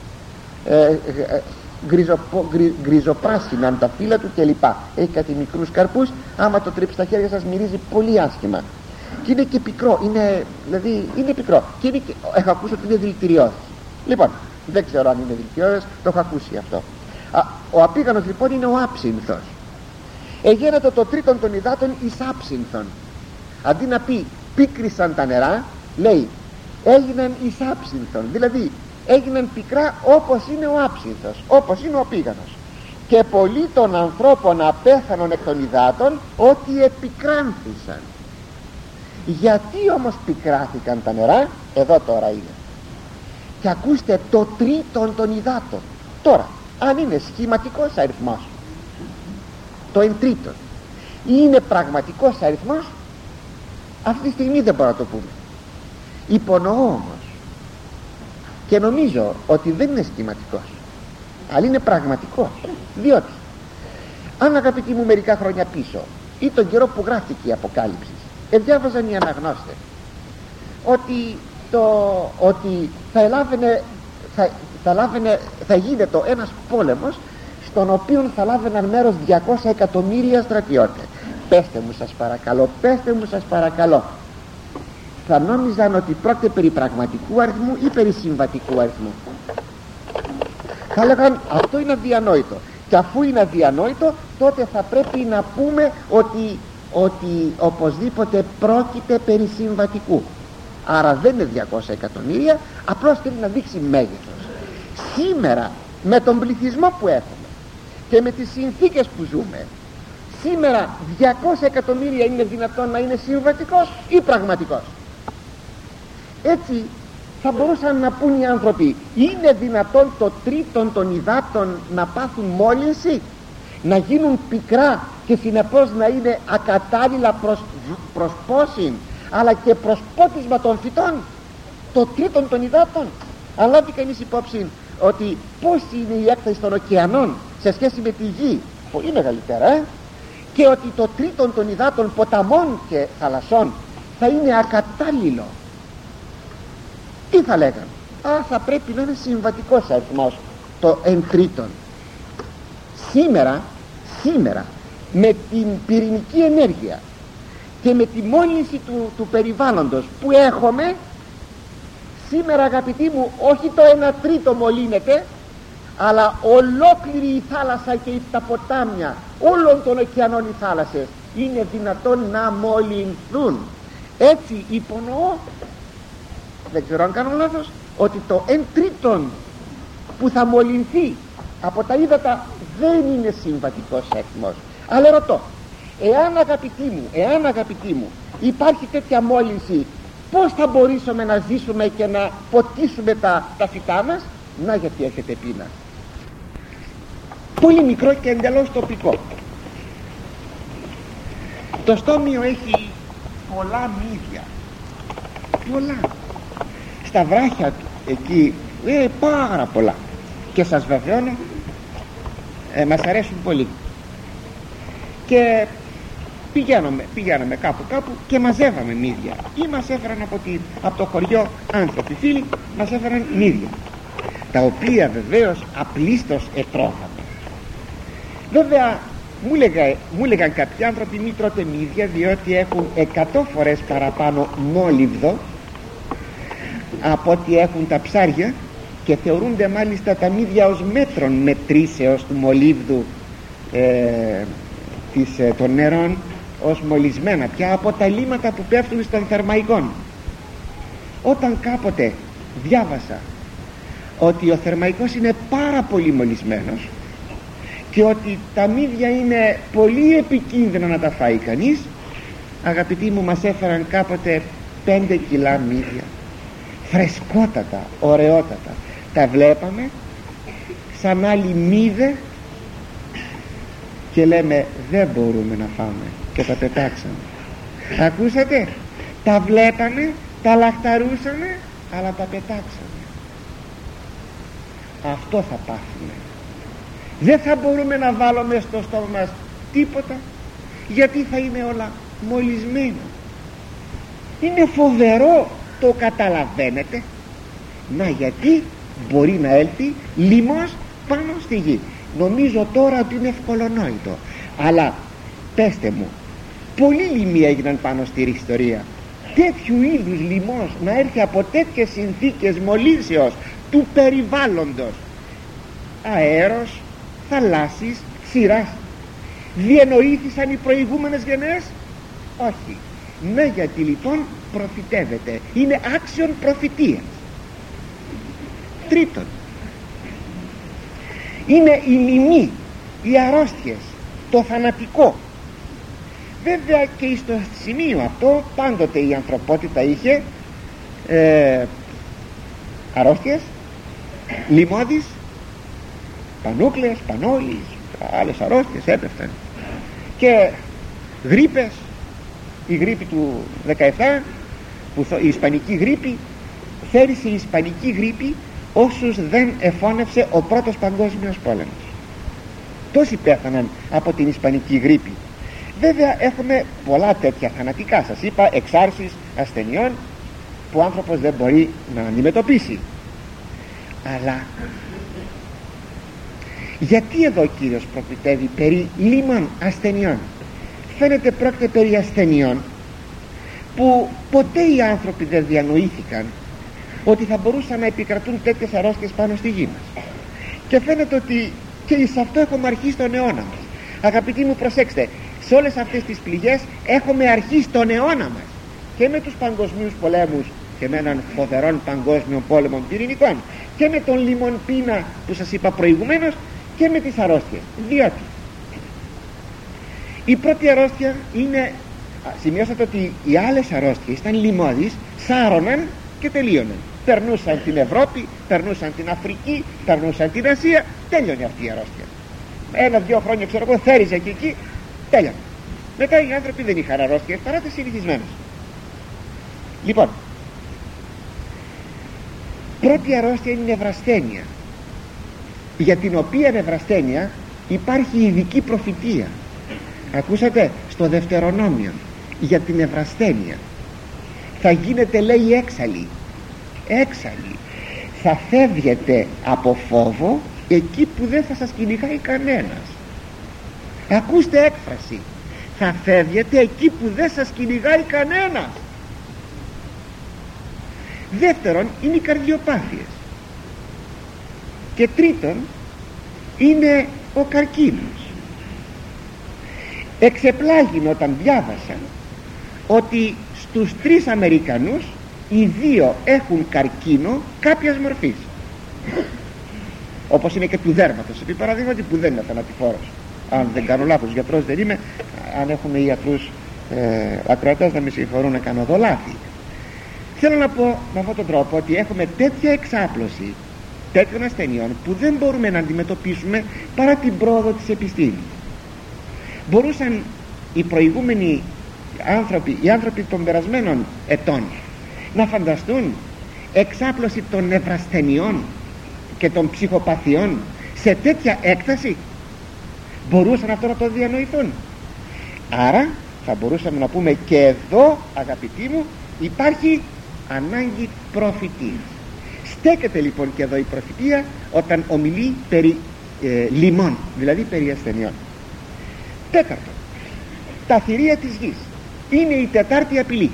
Γκριζοπράσινα τα φύλλα του κλπ. Έχει κάτι μικρούς καρπούς, άμα το τρίψετε στα χέρια σας μυρίζει πολύ άσχημα. Και είναι και πικρό, δηλαδή είναι πικρό και έχω ακούσει ότι είναι δηλητηριώδες. Λοιπόν, δεν ξέρω αν είναι δηλητηριώδες, το έχω ακούσει αυτό. Ο απίγανος λοιπόν είναι ο άψυνθος. Εγένετο το τρίτον των υδάτων εις άψυνθον. Αντί να πει πίκρισαν τα νερά, λέει έγιναν εις άψυνθον, δηλαδή έγιναν πικρά όπως είναι ο άψυνθος, όπως είναι ο απίγανος. Και πολλοί των ανθρώπων απέθανον εκ των υδάτων ότι επικράνθησαν. Γιατί όμως πικράθηκαν τα νερά? Εδώ τώρα είναι. Και ακούστε, το τρίτον των υδάτων. Τώρα, αν είναι σχηματικός αριθμός, το εν τρίτον, είναι πραγματικός αριθμός, αυτή τη στιγμή δεν μπορώ να το πούμε. Υπονοώ όμως και νομίζω ότι δεν είναι σχηματικός, αλλά είναι πραγματικός. Διότι αν, αγαπητοί μου, μερικά χρόνια πίσω ή τον καιρό που γράφτηκε η Αποκάλυψη, διάβαζαν οι αναγνώστες ότι θα γίνεται ένας πόλεμος στον οποίο θα λάβαιναν μέρος 200 εκατομμύρια στρατιώτες. Πέστε μου σας παρακαλώ, θα νόμιζαν ότι πρόκειται περί πραγματικού αριθμού ή περί συμβατικού αριθμού? Θα λέγαν αυτό είναι αδιανόητο, και αφού είναι αδιανόητο τότε θα πρέπει να πούμε ότι οπωσδήποτε πρόκειται περί συμβατικού. Άρα δεν είναι 200 εκατομμύρια, απλώς θέλει να δείξει μέγεθος. Σήμερα με τον πληθυσμό που έχουμε και με τις συνθήκες που ζούμε, σήμερα 200 εκατομμύρια είναι δυνατόν να είναι συμβατικός ή πραγματικός? Έτσι θα μπορούσαν να πούν οι άνθρωποι, είναι δυνατόν το τρίτον των υδάτων να πάθουν μόλυνση, να γίνουν πικρά και συνεπώς να είναι ακατάλληλα προς πόσιν αλλά και προς πότισμα των φυτών? Το τρίτον των υδάτων. Αν λάβει κανείς υπόψη ότι πώς είναι η έκταση των ωκεανών σε σχέση με τη γη, πολύ μεγαλύτερα, και ότι το τρίτον των υδάτων ποταμών και θαλασσών θα είναι ακατάλληλο, τι θα λέγαν? Θα πρέπει να είναι συμβατικός αριθμός το εν τρίτον. Σήμερα με την πυρηνική ενέργεια και με τη μόλυνση του περιβάλλοντος που έχουμε σήμερα, αγαπητοί μου, όχι το 1/3 μολύνεται, αλλά ολόκληρη η θάλασσα και τα ποτάμια όλων των ωκεανών, οι θάλασσες είναι δυνατόν να μολυνθούν. Έτσι υπονοώ, δεν ξέρω αν κάνω λάθος, ότι το 1/3 που θα μολυνθεί από τα ύδατα δεν είναι συμβατικός αριθμός. Αλλά ρωτώ, εάν αγαπητοί μου υπάρχει τέτοια μόλυνση, πώς θα μπορέσουμε να ζήσουμε και να ποτίσουμε τα φυτά μας? Να, γιατί έχετε πείνα. Πολύ μικρό και εντελώς τοπικό. Το στόμιο έχει πολλά μύδια, πολλά, στα βράχια του εκεί πάρα πολλά, και σας βεβαιώνω μας αρέσουν πολύ. Και πηγαίναμε κάπου και μαζεύαμε μύδια, ή μας έφεραν από το χωριό άνθρωποι, φίλοι, μας έφεραν μύδια, τα βεβαίως απλίστως ετρώγαμε. Βέβαια μου έλεγαν κάποιοι άνθρωποι, μη τρώτε μύδια, διότι έχουν 100 φορές παραπάνω μόλιβδο από ό,τι έχουν τα ψάρια, και θεωρούνται μάλιστα τα μύδια ως μέτρων μετρήσεως του μολύβδου των νερών, ως μολυσμένα πια από τα λίμματα που πέφτουν στον Θερμαϊκόν. Όταν κάποτε διάβασα ότι ο Θερμαϊκός είναι πάρα πολύ μολυσμένος και ότι τα μύδια είναι πολύ επικίνδυνα να τα φάει κανείς, αγαπητοί μου, μας έφεραν κάποτε 5 κιλά μύδια, φρεσκότατα, ωραιότατα. Τα βλέπαμε σαν άλλοι μύδε και λέμε δεν μπορούμε να φάμε, και τα πετάξαμε. Ακούσατε, τα βλέπαμε, τα λαχταρούσαμε, αλλά τα πετάξαμε. Αυτό θα πάθουμε. Δεν θα μπορούμε να βάλουμε στο στόμα μας τίποτα, γιατί θα είναι όλα μολυσμένα. Είναι φοβερό, το καταλαβαίνετε? Να, γιατί μπορεί να έλθει λοιμός πάνω στη γη. Νομίζω τώρα ότι είναι ευκολονόητο, αλλά πέστε μου, πολλοί λοιμοί έγιναν πάνω στη ιστορία. Τέτοιου είδους λοιμός να έρθει από τέτοιες συνθήκες μολύσεως του περιβάλλοντος, αέρος, θαλάσσης, ξηράς, διενοήθησαν οι προηγούμενες γενναίες? Όχι. Ναι, γιατί λοιπόν προφητεύεται, είναι άξιον προφητείας. Τρίτον, είναι η λοιμή, οι αρρώστιες, το θανατικό. Βέβαια και στο σημείο αυτό πάντοτε η ανθρωπότητα είχε αρρώστιες, λοιμώδεις, πανούκλες, πανόλεις, άλλες αρρώστιες έπεφταν, και γρίπες. Η γρίπη του 17, η ισπανική γρίπη, θέρισε η ισπανική γρίπη όσους δεν εφώνευσε ο πρώτος παγκόσμιος πόλεμος. Τόσοι πέθαναν από την ισπανική γρίπη. Βέβαια έχουμε πολλά τέτοια θανατικά, σας είπα, εξάρσεις ασθενειών που ο άνθρωπος δεν μπορεί να αντιμετωπίσει. Αλλά γιατί εδώ ο Κύριος προφητεύει περί λοιμών ασθενειών? Φαίνεται πρόκειται περί ασθενειών που ποτέ οι άνθρωποι δεν διανοήθηκαν ότι θα μπορούσαν να επικρατούν τέτοιες αρρώστιες πάνω στη γη μας. Και φαίνεται ότι και εις αυτό έχουμε αρχίσει τον αιώνα μας. Αγαπητοί μου, προσέξτε, σε όλες αυτές τις πληγές έχουμε αρχίσει τον αιώνα μας, και με τους παγκοσμίους πολέμους και με έναν φοβερόν παγκόσμιο πόλεμο πυρηνικών, και με τον λιμον πείνα που σας είπα προηγουμένως, και με τις αρρώστιες. Διότι η πρώτη αρρώστια είναι, σημειώσατε ότι οι άλλες αρρώστιες ήταν λοιμώδεις, σάρωναν και τελείωναν. Περνούσαν την Ευρώπη, περνούσαν την Αφρική, περνούσαν την Ασία, τέλειωνε αυτή η αρρώστια. 1-2 χρόνια ξέρω εγώ θέριζε και εκεί, τέλειωνε. Μετά οι άνθρωποι δεν είχαν αρρώστιες παρά τις συνηθισμένες. Λοιπόν, πρώτη αρρώστια είναι η νευρασθένεια, για την οποία νευρασθένεια υπάρχει ειδική προφητεία. Ακούσατε στο Δευτερονόμιο για την νευρασθένεια? Θα γίνετε, λέει, έξαλλοι. Θα φεύγετε από φόβο εκεί που δεν θα σας κυνηγάει κανένας. Ακούστε έκφραση, θα φεύγετε εκεί που δεν σας κυνηγάει κανένας. Δεύτερον είναι οι καρδιοπάθειες, και τρίτον είναι ο καρκίνος. Εξεπλάγην όταν διάβασα ότι στους 3 Αμερικανούς οι 2 έχουν καρκίνο κάποιας μορφής, όπως είναι και του δέρματος, επί παραδείγματι, που δεν είναι θανατηφόρος. Αν δεν κάνω λάθος, γιατρός δεν είμαι, αν έχουμε ιατρούς ακροατές να με συγχωρούν να κάνω εδώ λάθη. Θέλω να πω με αυτόν τον τρόπο ότι έχουμε τέτοια εξάπλωση τέτοιων ασθενειών που δεν μπορούμε να αντιμετωπίσουμε παρά την πρόοδο της επιστήμης. Μπορούσαν οι προηγούμενοι άνθρωποι, οι άνθρωποι των περασμένων ετών, να φανταστούν εξάπλωση των νευρασθενειών και των ψυχοπαθειών σε τέτοια έκταση? μπορούσαν αυτό να το διανοηθούν? Άρα θα μπορούσαμε να πούμε και εδώ, αγαπητοί μου, υπάρχει ανάγκη προφητείας. Στέκεται λοιπόν και εδώ η προφητεία όταν ομιλεί περί λοιμών, δηλαδή περί ασθενειών. Τέταρτον, τα θηρία της γης είναι η τετάρτη απειλή.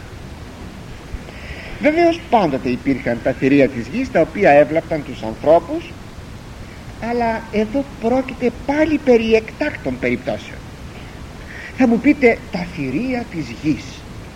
Βεβαίως πάντοτε υπήρχαν τα θηρία της γης τα οποία έβλαπταν τους ανθρώπους, αλλά εδώ πρόκειται πάλι περί εκτάκτων περιπτώσεων. Θα μου πείτε, τα θηρία της γης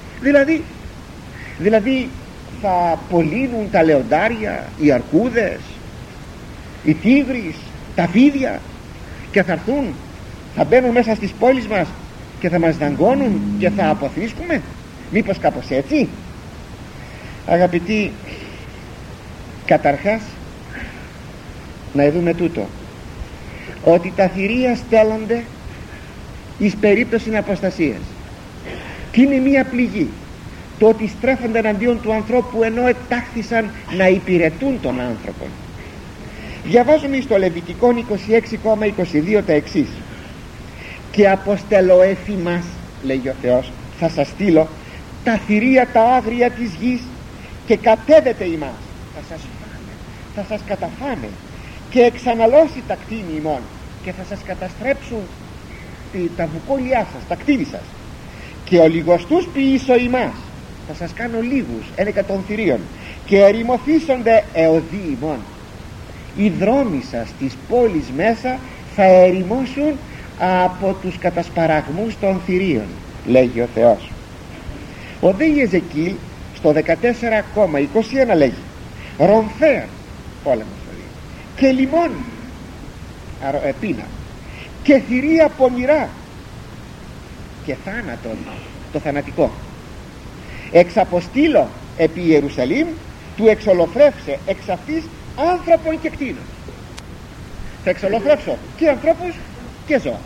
δηλαδή θα πωλύνουν τα λεοντάρια, οι αρκούδες, οι τίγρεις, τα φίδια, και θα έρθουν, θα μπαίνουν μέσα στις πόλεις μας και θα μας δαγκώνουν και θα αποθρίσκουμε? Μήπως κάπως έτσι? Αγαπητοί, καταρχάς να δούμε τούτο, ότι τα θηρία στέλνονται εις περίπτωση αποστασίας, και είναι μία πληγή το ότι στρέφονται εναντίον του ανθρώπου ενώ ετάχθησαν να υπηρετούν τον άνθρωπο. Διαβάζουμε στο Λεβιτικό 26,22 τα εξής: «Και αποστελώ εφήμας, λέγει ο Θεός, θα σας στείλω τα θηρία τα άγρια της γης και κατέβετε ημάς». Θα σας φάνε, θα σας καταφάνε και εξαναλώσει τα κτίνη ημών και θα σας καταστρέψουν τα βουκόλιά σας, τα κτίνη σας. «Και ο λιγοστούς ποιήσω ημάς, θα σας κάνω λίγους, 11 των θηρίων, και ερημωθήσονται εωδοί ημών». Οι δρόμοι σας της πόλης μέσα θα ερημώσουν από τους κατασπαραγμούς των θηρίων, λέγει ο Θεός. Ο δε Ιεζεκίλ στο 14,21 λέγει: «Ρομφέα, πόλεμος δηλαδή, και λιμών, πείνα, και θηρία πονηρά, και θάνατον, το θανατικό. Εξαποστήλω επί Ιερουσαλήμ, του εξολοθρεύσε εξ αυτής άνθρωπον και κτήνων». Θα εξολοθρεύσω και ανθρώπους και ζώα.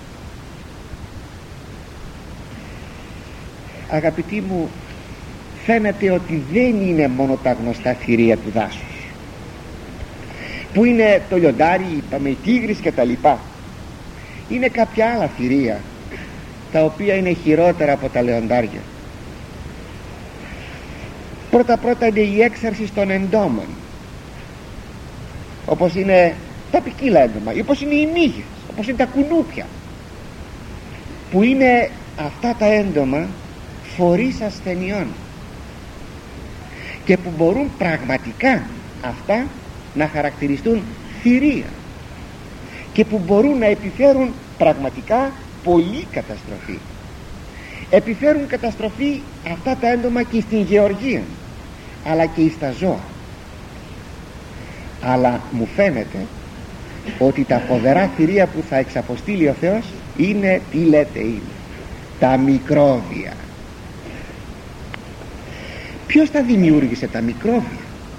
Αγαπητοί μου, φαίνεται ότι δεν είναι μόνο τα γνωστά θηρία του δάσους, που είναι το λιοντάρι, είπαμε, οι τίγρεις και τα λοιπά. Είναι κάποια άλλα θηρία τα οποία είναι χειρότερα από τα λεοντάρια. Πρώτα είναι η έξαρση των εντόμων, όπως είναι τα ποικίλα έντομα, όπως είναι οι μύγες, όπως είναι τα κουνούπια, που είναι αυτά τα έντομα φορείς ασθενειών και που μπορούν πραγματικά αυτά να χαρακτηριστούν θηρία και που μπορούν να επιφέρουν πραγματικά πολύ καταστροφή. Επιφέρουν καταστροφή αυτά τα έντομα και στην γεωργία, αλλά και στα ζώα. Αλλά μου φαίνεται ότι τα φοβερά θηρία που θα εξαποστείλει ο Θεός είναι, τι λέτε, είναι τα μικρόβια. Ποιος τα δημιούργησε τα μικρόβια?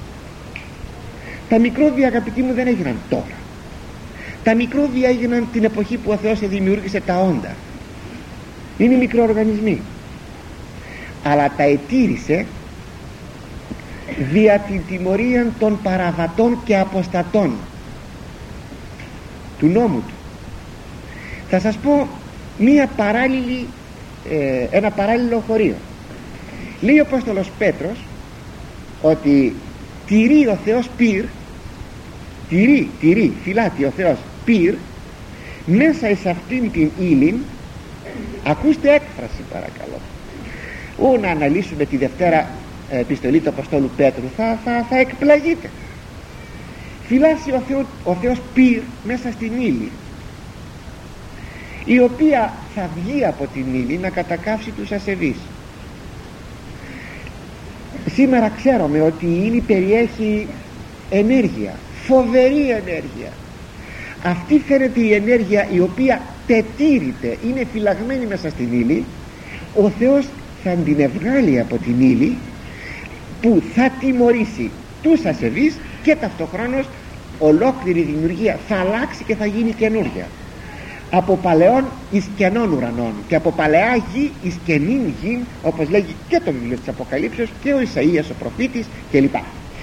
Τα μικρόβια, αγαπητοί μου, δεν έγιναν τώρα. Τα μικρόβια έγιναν την εποχή που ο Θεός δημιούργησε τα όντα. Είναι μικροοργανισμοί, αλλά τα ετήρησε δια την τιμωρία των παραβατών και αποστατών του νόμου του. Θα σας πω ένα παράλληλο χωρίο. Λέει ο Απόστολος Πέτρος ότι τηρεί ο Θεός πυρ, φυλάτει ο Θεός πυρ μέσα εις αυτήν την ύλην. Ακούστε έκφραση παρακαλώ, να αναλύσουμε τη Δευτέρα επιστολή του Αποστόλου Πέτρου, θα εκπλαγείτε. Φυλάσσει ο Θεός πυρ μέσα στην ύλη, η οποία θα βγει από την ύλη να κατακάψει τους ασεβείς. Σήμερα ξέρουμε ότι η ύλη περιέχει ενέργεια, φοβερή ενέργεια. Αυτή φαίνεται η ενέργεια η οποία τετήρηται, είναι φυλαγμένη μέσα στην ύλη. Ο Θεός θα την ευγάλει από την ύλη, που θα τιμωρήσει τους ασεβείς, και ταυτοχρόνως ολόκληρη δημιουργία θα αλλάξει και θα γίνει καινούρια. Από παλαιών εις καινών ουρανών και από παλαιά γη εις καινήν γη, όπως λέγει και το βιβλίο της Αποκαλύψεως και ο Ισαΐας ο προφήτης κλπ.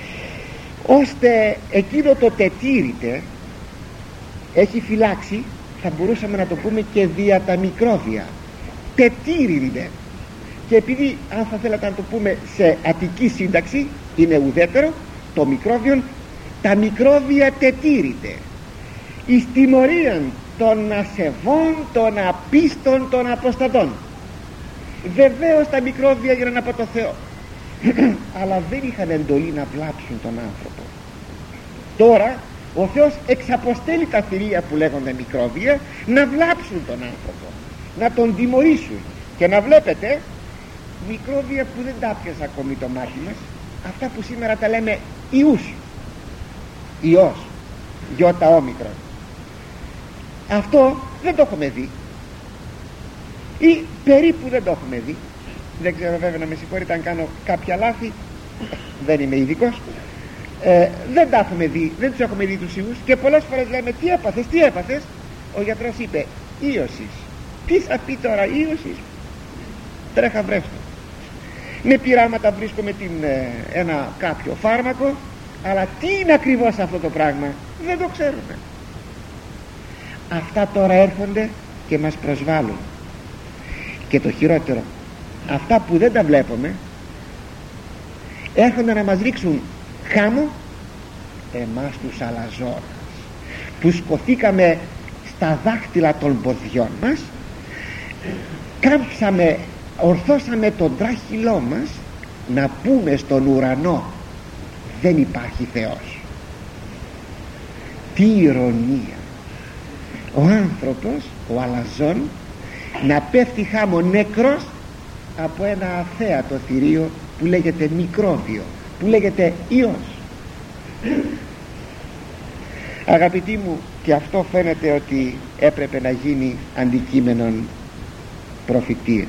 Ώστε εκείνο το τετήρητε έχει φυλάξει θα μπορούσαμε να το πούμε και δια τα μικρόβια, τετήρινται. Και επειδή, αν θα θέλατε να το πούμε σε αττική σύνταξη, είναι ουδέτερο το μικρόβιον, τα μικρόβια τετήρηται εις τιμωρίαν των ασεβών, των απίστων, των αποστατών. Βεβαίως τα μικρόβια έγιναν από το Θεό αλλά δεν είχαν εντολή να βλάψουν τον άνθρωπο. Τώρα ο Θεός εξαποστέλει τα θηρία που λέγονται μικρόβια να βλάψουν τον άνθρωπο, να τον τιμωρήσουν. Και να βλέπετε μικρόβια που δεν τα πιάσε ακόμη το μάτι μας, αυτά που σήμερα τα λέμε ιούς, ιός, γιώτα όμικρον. Αυτό δεν το έχουμε δει ή περίπου δεν το έχουμε δει. Δεν ξέρω, βέβαια, να με συγχωρείτε αν κάνω κάποια λάθη, δεν είμαι ειδικός. Δεν τα έχουμε δει, δεν τους έχουμε δει τους ιούς. Και πολλές φορές λέμε τι έπαθες, τι έπαθες. Ο γιατρός είπε ίωσης. Τι θα πει τώρα ίωσης? Τρέχα βρέστο. Με πειράματα βρίσκουμε ένα κάποιο φάρμακο, αλλά τι είναι ακριβώς αυτό το πράγμα δεν το ξέρουμε. Αυτά τώρα έρχονται και μας προσβάλλουν. Και το χειρότερο, αυτά που δεν τα βλέπουμε έρχονται να μας ρίξουν χάμω εμάς τους αλαζόρας που σκοθήκαμε στα δάχτυλα των ποδιών μας, κάμψαμε, ορθώσαμε τον τράχυλό μας να πούμε στον ουρανό δεν υπάρχει Θεός. Τι ηρωνία! Ο άνθρωπος, ο αλαζόν, να πέφτει χάμω νεκρός από ένα αθέατο θηρίο που λέγεται μικρόβιο, που λέγεται ιός. Αγαπητοί μου, και αυτό φαίνεται ότι έπρεπε να γίνει αντικείμενον προφητείας.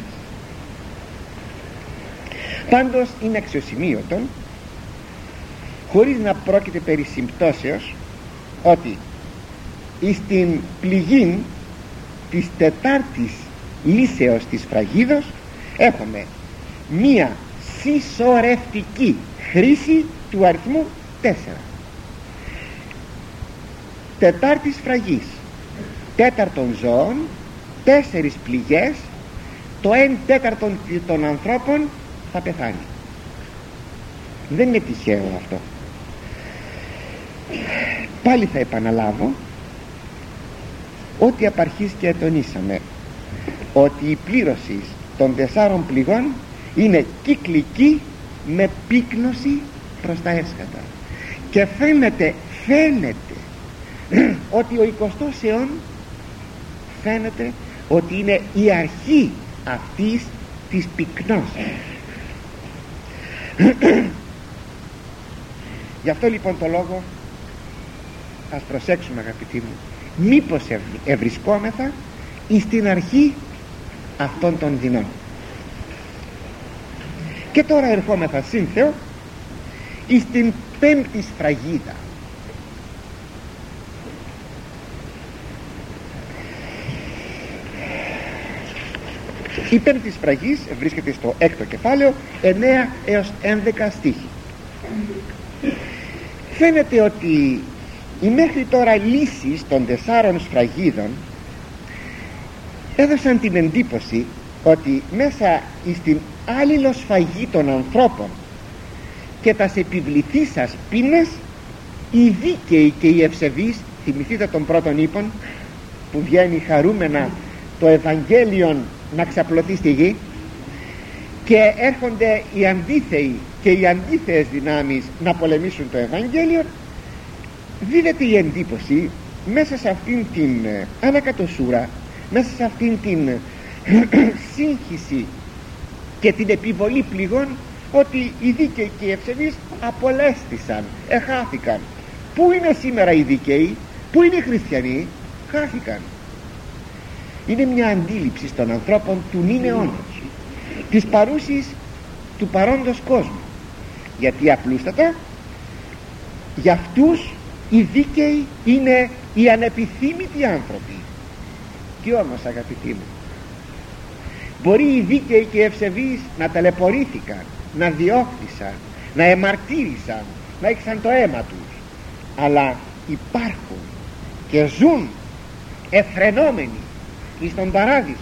Πάντως είναι αξιοσημείωτο, χωρίς να πρόκειται περί συμπτώσεως, ότι εις την πληγήν της τετάρτης λύσεως της Φραγίδος έχουμε μία συσσωρευτική χρήση του αριθμού 4. Τετάρτης φραγής, τέταρτων ζώων, 4 πληγές, το 1/4 των ανθρώπων θα πεθάνει. Δεν είναι τυχαίο αυτό. Πάλι θα επαναλάβω ότι απ' αρχής και τονίσαμε ότι η πλήρωση των 4 πληγών είναι κυκλική με πύκνωση προς τα έσχατα. Και φαίνεται ότι ο 20ος αιών φαίνεται ότι είναι η αρχή αυτής της πυκνώσης. Γι' αυτό λοιπόν το λόγο ας προσέξουμε, αγαπητοί μου, μήπως ευρισκόμεθα εις την αρχή αυτών των δεινών. Και τώρα ερχόμεθα σύν Θεό εις την 5η σφραγίδα. Η 5η σφραγής βρίσκεται στο 6ο κεφάλαιο, 9 έως 11 στίχοι. Φαίνεται ότι οι μέχρι τώρα λύσεις των 4 σφραγίδων έδωσαν την εντύπωση ότι μέσα στην αλληλοσφαγή των ανθρώπων και τας επιβληθήσας πείνας, οι δίκαιοι και οι ευσεβείς, θυμηθείτε τον πρώτον ύπον που βγαίνει χαρούμενα το Ευαγγέλιον να ξαπλωθεί στη γη, και έρχονται οι αντίθεοι και οι αντίθεες δυνάμεις να πολεμήσουν το Ευαγγέλιο, δίδεται η εντύπωση μέσα σε αυτήν την ανακατοσούρα, μέσα σε αυτήν την σύγχυση και την επιβολή πληγών, ότι οι δίκαιοι και οι ευσεβείς απολέστησαν, εχάθηκαν. Πού είναι σήμερα οι δίκαιοι, πού είναι οι χριστιανοί? Χάθηκαν. Είναι μια αντίληψη των ανθρώπων του νυν αιώνος, της παρούσης του παρόντος κόσμου, γιατί απλούστατα για αυτούς οι δίκαιοι είναι οι ανεπιθύμητοι άνθρωποι. Και όμως, αγαπητοί μου, μπορεί οι δίκαιοι και οι ευσεβείς να ταλαιπωρήθηκαν, να διώχθησαν, να εμαρτύρησαν, να έξαν το αίμα τους, αλλά υπάρχουν και ζουν εφρενόμενοι εις τον παράδεισο.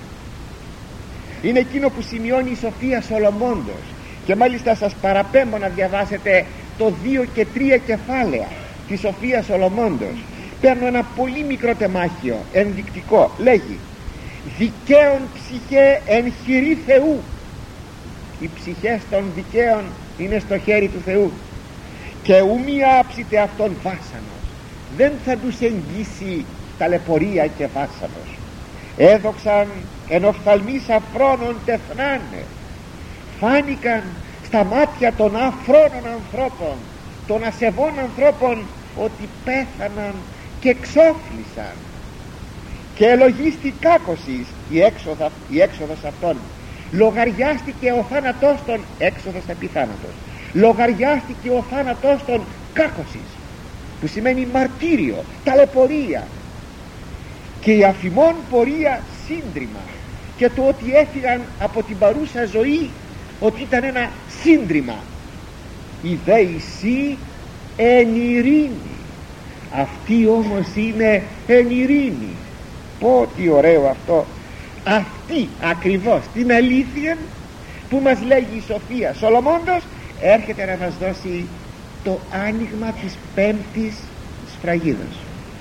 Είναι εκείνο που σημειώνει η Σοφία Σολομώντος, και μάλιστα σας παραπέμπω να διαβάσετε το 2 και 3 κεφάλαια της Σοφίας Σολομώντος. Παίρνω ένα πολύ μικρό τεμάχιο ενδεικτικό. Λέγει: δικαίων ψυχέ εν χειρή Θεού. Οι ψυχές των δικαίων είναι στο χέρι του Θεού, και ου μη άψητε αυτόν βάσανος. Δεν θα τους εγγύσει ταλαιπωρία και βάσανος. Έδοξαν εν οφθαλμής αφρόνων τεθνάνε. Φάνηκαν στα μάτια των αφρόνων ανθρώπων, των ασεβών ανθρώπων, ότι πέθαναν και εξόφλησαν. Και ελογίστη κάκωσης η έξοδος αυτών. Λογαριάστηκε ο θάνατός των, έξοδος επιθάνατος, λογαριάστηκε ο θάνατός των κάκωσης, που σημαίνει μαρτύριο, ταλαιπωρία, και η αφημών πορεία σύντριμα, και το ότι έφυγαν από την παρούσα ζωή ότι ήταν ένα σύντριμα. Η δέηση εν ειρήνη. Αυτή όμως είναι εν ειρήνη. Πω τι ωραίο αυτό. Αυτή ακριβώς την αλήθεια που μας λέγει η Σοφία Σολομώντος έρχεται να μας δώσει το άνοιγμα της πέμπτης σφραγίδας.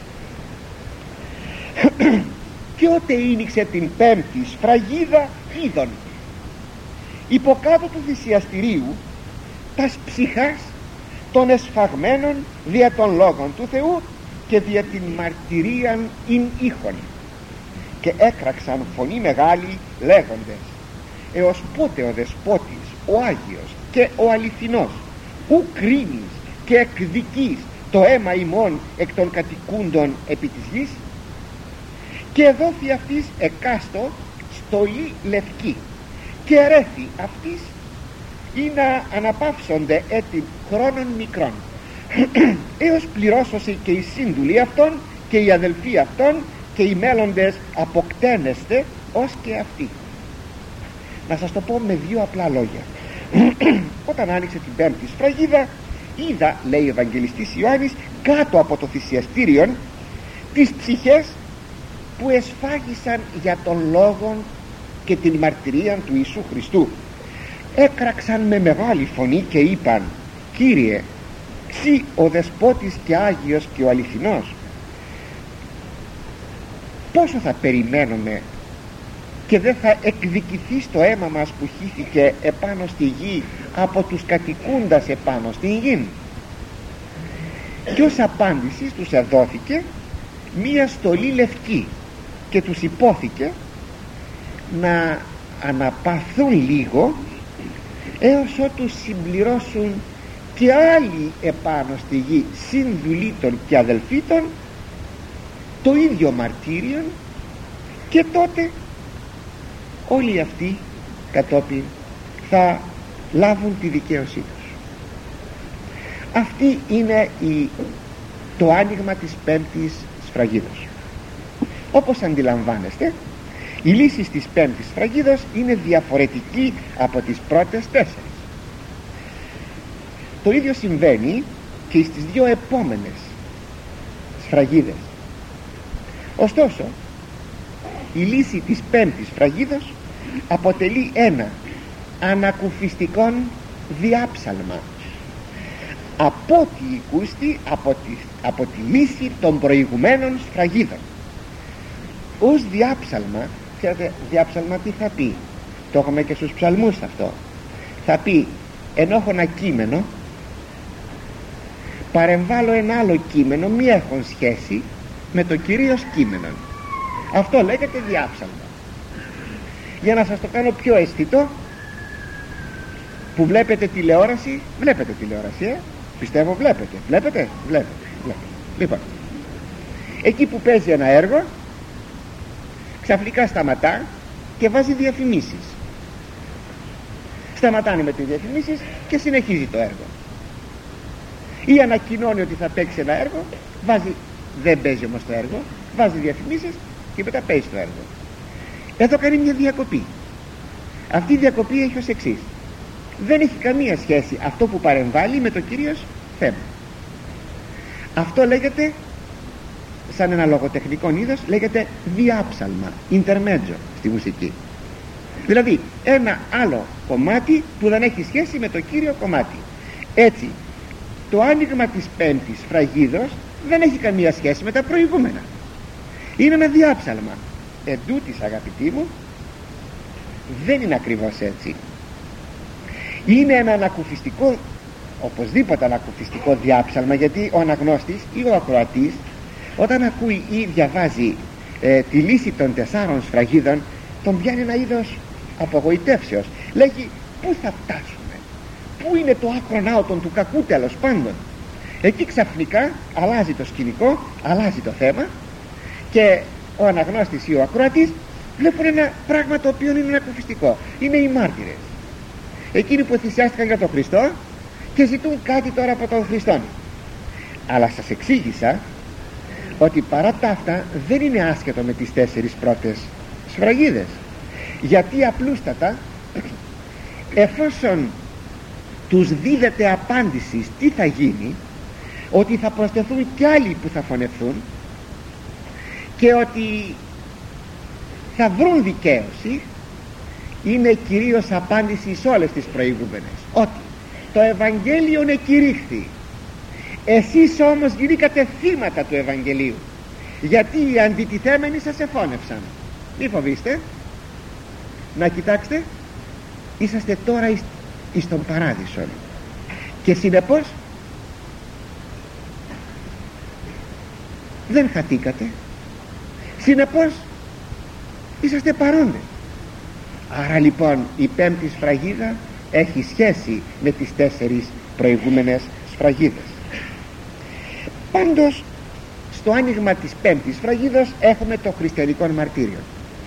Και ότε ήνιξε την πέμπτη σφραγίδα, είδον υποκάτω του θυσιαστηρίου τας ψυχάς των εσφαγμένων δια των λόγων του Θεού και δια την μαρτυρίαν ειν ήχον, και έκραξαν φωνή μεγάλη λέγοντες: έως πότε ο Δεσπότης, ο Άγιος και ο Αληθινός, ου κρίνεις και εκδικείς το αίμα ημών εκ των κατοικούντων επί της γης? Και δόθη αυτής εκάστο στολή λευκή, και ρέθη αυτής ή να αναπαύσονται έτη χρόνων μικρών, έως πληρώσωση και οι σύντουλοι αυτών και οι αδελφοί αυτών και οι μέλλοντες αποκτένεστε ως και αυτοί. Να σας το πω με δύο απλά λόγια. Όταν άνοιξε την πέμπτη σφραγίδα, είδα, λέει ο Ευαγγελιστής Ιωάννης, κάτω από το θυσιαστήριον τις ψυχές που εσφάγισαν για τον λόγον και την μαρτυρία του Ιησού Χριστού. Έκραξαν με μεγάλη φωνή και είπαν: Κύριε, ξύ ο Δεσπότης και Άγιος και ο Αληθινός, πόσο θα περιμένουμε και δεν θα εκδικηθεί το αίμα μας που χύθηκε επάνω στη γη από τους κατοικούντας επάνω στη γη? Και ως απάντηση τους εδόθηκε μία στολή λευκή και τους υπόθηκε να αναπαθούν λίγο έως ότου συμπληρώσουν και άλλοι επάνω στη γη συνδουλήτων και αδελφήτων το ίδιο μαρτύριον, και τότε όλοι αυτοί κατόπιν θα λάβουν τη δικαίωσή τους. Αυτή είναι το άνοιγμα της πέμπτης σφραγίδος. Όπως αντιλαμβάνεστε, η λύση της πέμπτης σφραγίδος είναι διαφορετική από τις πρώτες 4. Το ίδιο συμβαίνει και στις δύο επόμενες σφραγίδες. Ωστόσο, η λύση της πέμπτης σφραγίδος αποτελεί ένα ανακουφιστικό διάψαλμα από ό,τι οικούστη από τη λύση των προηγουμένων σφραγίδων. Ως διάψαλμα, ξέρετε διάψαλμα τι θα πει? Το έχουμε και στους ψαλμούς αυτό. Θα πει: ενώ έχω ένα κείμενο, παρεμβάλλω ένα άλλο κείμενο, μη έχουν σχέση με το κυρίως κείμενο. Αυτό λέγεται διάψαλμα. Για να σας το κάνω πιο αισθητό, που βλέπετε τηλεόραση, πιστεύω βλέπετε. Λοιπόν, εκεί που παίζει ένα έργο, ξαφνικά σταματά και βάζει διαφημίσεις. Σταματάνε με τις διαφημίσεις και συνεχίζει το έργο. Ή ανακοινώνει ότι θα παίξει ένα έργο, δεν παίζει όμως το έργο, βάζει διαφημίσεις και μετά παίζει το έργο. Εδώ κάνει μια διακοπή. Αυτή η διακοπή έχει ως εξής: δεν έχει καμία σχέση αυτό που παρεμβάλλει με το κυρίως θέμα. Αυτό λέγεται σαν ένα λογοτεχνικό είδος, λέγεται διάψαλμα, intermezzo στη μουσική. Δηλαδή ένα άλλο κομμάτι που δεν έχει σχέση με το κύριο κομμάτι. Έτσι το άνοιγμα της πέμπτης φραγίδος δεν έχει καμία σχέση με τα προηγούμενα. Είναι ένα διάψαλμα. Εντούτοις, αγαπητοί μου, δεν είναι ακριβώς έτσι. Είναι ένα ανακουφιστικό, οπωσδήποτε ανακουφιστικό διάψαλμα, γιατί ο αναγνώστης ή ο ακροατής, όταν ακούει ή διαβάζει τη λύση των 4 σφραγίδων, τον πιάνει ένα είδος απογοητεύσεως. Λέγει, πού θα φτάσουμε, πού είναι το άκρον άωτον του κακού, τέλος πάντων. Εκεί ξαφνικά αλλάζει το σκηνικό, αλλάζει το θέμα, και ο αναγνώστης ή ο ακροατής βλέπουν ένα πράγμα το οποίο είναι ανακουφιστικό. Είναι οι μάρτυρες, εκείνοι που θυσιάστηκαν για τον Χριστό και ζητούν κάτι τώρα από τον Χριστό. Αλλά σας εξήγησα ότι παρά τα αυτά δεν είναι άσχετο με τις 4 πρώτες σφραγίδες, γιατί απλούστατα εφόσον τους δίδεται απάντηση τι θα γίνει, ότι θα προσθεθούν κι άλλοι που θα φωνευθούν και ότι θα βρουν δικαίωση, είναι κυρίως απάντηση σε όλες τις προηγούμενες, ότι το Ευαγγέλιο εκηρύχθη, εσείς όμως γυρήκατε θύματα του Ευαγγελίου, γιατί οι αντιτιθέμενοι σας εφώνευσαν. Μη φοβήστε, να κοιτάξτε, είσαστε τώρα εις τον παράδεισο και συνεπώς δεν χαθήκατε, συνεπώς είσαστε παρόντες. Άρα λοιπόν η 5η σφραγίδα έχει σχέση με τις 4 προηγούμενες σφραγίδες. Πάντως στο άνοιγμα της 5ης σφραγίδας έχουμε το χριστιανικό μαρτύριο.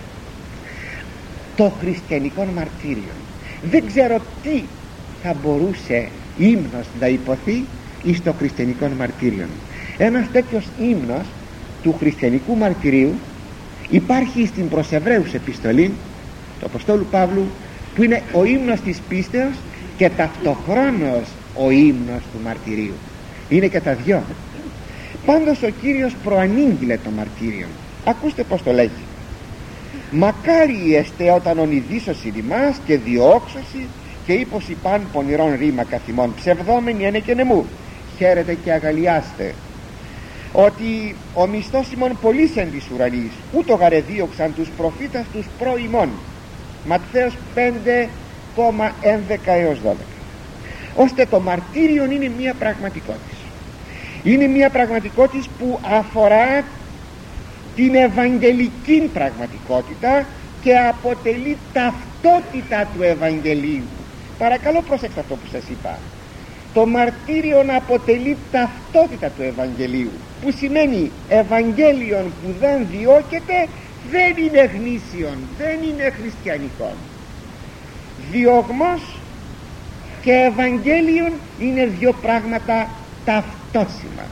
Το χριστιανικό μαρτύριο, δεν ξέρω τι θα μπορούσε ύμνος να υποθεί εις το χριστιανικό μαρτύριο. Ένας τέτοιος ύμνος του χριστιανικού μαρτυρίου υπάρχει στην προς Εβραίους επιστολή του Αποστόλου Παύλου, που είναι ο ύμνος της πίστεως και ταυτοχρόνως ο ύμνος του μαρτυρίου. Είναι και τα δυο. Πάντως ο Κύριος προανήγγειλε το μαρτύριο. Ακούστε πως το λέγει: μακάρι εστε όταν ονειδήσωσιν ημάς και διώξωσι και ύποσι παν πονηρών ρήμα καθημών ψευδόμενοι ένε και νεμού. Χαίρετε και αγαλιάστε ότι ο μισθός ημών πολύς εν της ουρανής, ούτω γαρεδίωξαν τους προφήτας τους προημών. Ματθαίος 5,11 έως 12. Ώστε το μαρτύριο είναι μια πραγματικότητα. Είναι μια πραγματικότητα που αφορά την ευαγγελική πραγματικότητα και αποτελεί ταυτότητα του Ευαγγελίου. Παρακαλώ προσέξτε αυτό που σας είπα. Το μαρτύριο αποτελεί ταυτότητα του Ευαγγελίου, που σημαίνει Ευαγγέλιον που δεν διώκεται δεν είναι γνήσιον, δεν είναι χριστιανικό. Διωγμός και Ευαγγέλιον είναι δύο πράγματα ταυτόσιμα.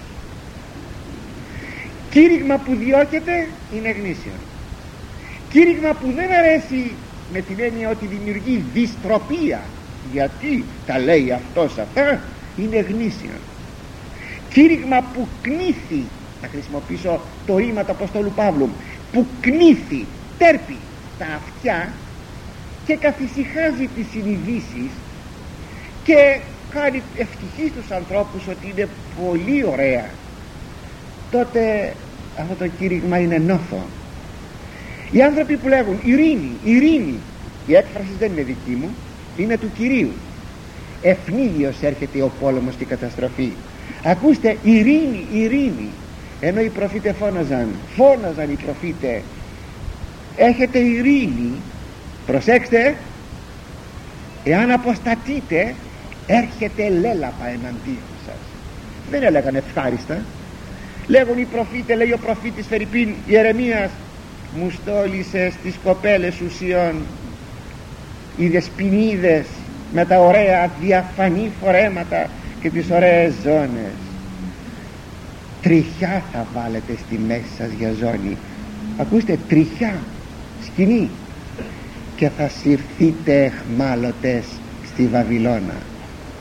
Κήρυγμα που διώκεται είναι γνήσιον. Κήρυγμα που δεν αρέσει, με την έννοια ότι δημιουργεί δυστροπία, γιατί τα λέει αυτός αυτά, είναι γνήσιον. Κήρυγμα που κνήθει, θα χρησιμοποιήσω το ρήμα του Αποστόλου Παύλου, που κνήθει, τέρπει τα αυτιά και καθησυχάζει τις συνειδήσεις και κάνει ευτυχείς τους ανθρώπους ότι είναι πολύ ωραία, τότε αυτό το κήρυγμα είναι νόθο. Οι άνθρωποι που λέγουν ειρήνη, ειρήνη, η έκφραση δεν είναι δική μου, είναι του Κυρίου. Ευνίδιος έρχεται ο πόλεμος και η καταστροφή. Ακούστε, ειρήνη, ειρήνη. Ενώ οι προφήτες φώναζαν οι προφήτες, έχετε ειρήνη. Προσέξτε, εάν αποστατείτε έρχεται λέλαπα εναντίον σας. Δεν έλεγαν ευχάριστα. Λέγουν οι προφήτες, λέει ο προφήτης Φερρυπίν Ιερεμίας, μου στόλισες τις κοπέλες σου Σιών, οι δεσποινίδες με τα ωραία διαφανή φορέματα και τις ωραίες ζώνες. Τριχιά θα βάλετε στη μέση σας για ζώνη. Ακούστε, τριχιά, σκηνή, και θα συρθείτε εχμάλωτες στη Βαβυλώνα.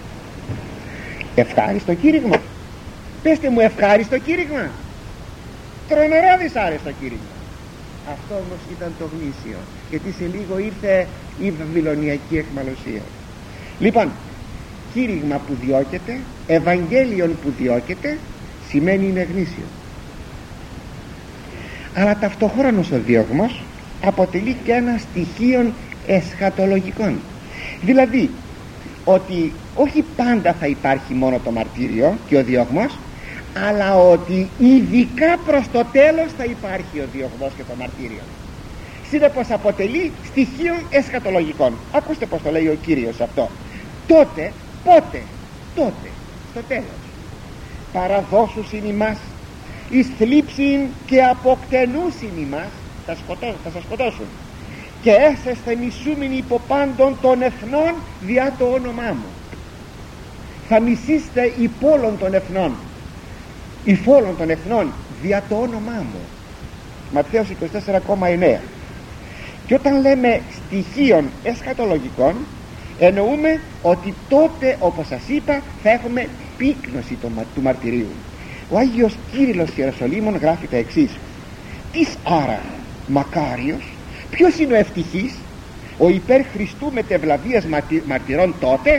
Ευχάριστο κήρυγμα. Πέστε μου, ευχάριστο κήρυγμα. τρομερά δυσάρεστο κήρυγμα. Αυτό όμως ήταν το γνήσιο, γιατί σε λίγο ήρθε η βαβυλωνιακή εχμαλωσία. Λοιπόν, κήρυγμα που διώκεται, Ευαγγέλιον που διώκεται, σημαίνει είναι γνήσιο. Αλλά ταυτοχρόνως ο διώγμος αποτελεί και ένα στοιχείο εσχατολογικών. Δηλαδή ότι όχι πάντα θα υπάρχει μόνο το μαρτύριο και ο διώγμος, αλλά ότι ειδικά προς το τέλος θα υπάρχει ο διώγμος και το μαρτύριο. Συνεπώς αποτελεί στοιχείων εσχατολογικών. Ακούστε πως το λέει ο Κύριος αυτό. Τότε, πότε, τότε, στο τέλος, παραδώσουσιν ημάς εις θλίψην και αποκτενούσιν ημάς, θα σας σκοτώσουν, και έσεσθε μισούμιν υπό πάντων των εθνών διά το όνομά μου. Θα μισήστε υπ' όλων των εθνών, υπ' όλων των εθνών διά το όνομά μου. Ματθαίος 24,9. Και όταν λέμε στοιχείων εσχατολογικών, εννοούμε ότι τότε, όπως σας είπα, θα έχουμε πύκνωση του μαρτυρίου. Ο Άγιος Κύριλλος Ιεροσολύμων γράφει τα εξής: «Τις άρα μακάριος, ποιος είναι ο ευτυχής, ο υπέρ Χριστού μετευλαβίας μαρτυρών τότε?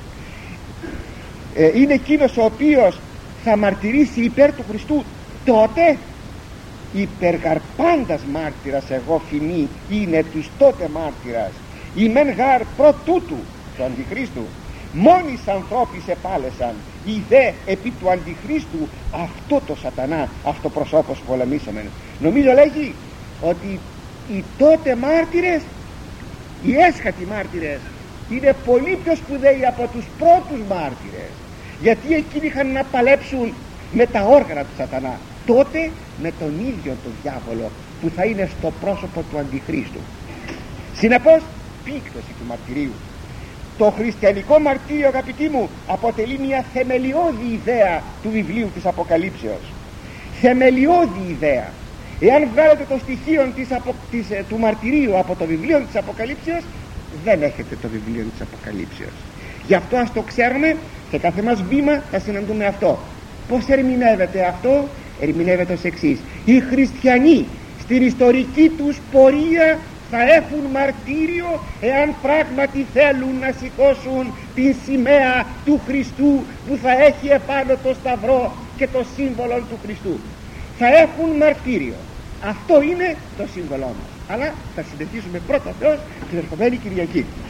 Είναι εκείνος ο οποίος θα μαρτυρήσει υπέρ του Χριστού τότε? Υπεργαρπάντας μάρτυρας εγώ φημί είναι τους τότε μάρτυρας, ημέν γαρ προ τούτου του Αντιχρίστου, μόνης ανθρώπης επάλεσαν, οι δε επί του Αντιχρίστου αυτό το σατανά αυτοπροσώπος πολεμήσομεν». Νομίζω λέγει ότι οι τότε μάρτυρες, οι έσχατοι μάρτυρες, είναι πολύ πιο σπουδαίοι από τους πρώτους μάρτυρες, γιατί εκείνοι είχαν να παλέψουν με τα όργανα του σατανά, τότε με τον ίδιο τον διάβολο που θα είναι στο πρόσωπο του Αντιχρίστου. Συνεπώς, πύκτωση του μαρτυρίου. Το χριστιανικό μαρτύριο, αγαπητοί μου, αποτελεί μια θεμελιώδη ιδέα του βιβλίου της Αποκαλύψεως. Θεμελιώδη ιδέα. Εάν βγάλετε το στοιχείο του μαρτυρίου από το βιβλίο της Αποκαλύψεως, δεν έχετε το βιβλίο της Αποκαλύψεως. Γι' αυτό ας το ξέρουμε, σε κάθε μας βήμα θα συναντούμε αυτό. Πώς ερμηνεύεται αυτό? Ερμηνεύεται ως εξής: οι χριστιανοί στην ιστορική τους πορεία θα έχουν μαρτύριο, εάν πράγματι θέλουν να σηκώσουν την σημαία του Χριστού που θα έχει επάνω το σταυρό και το σύμβολο του Χριστού. Θα έχουν μαρτύριο. Αυτό είναι το σύμβολό μας. Αλλά θα συνεχίσουμε πρώτα Θεός την ερχομένη Κυριακή.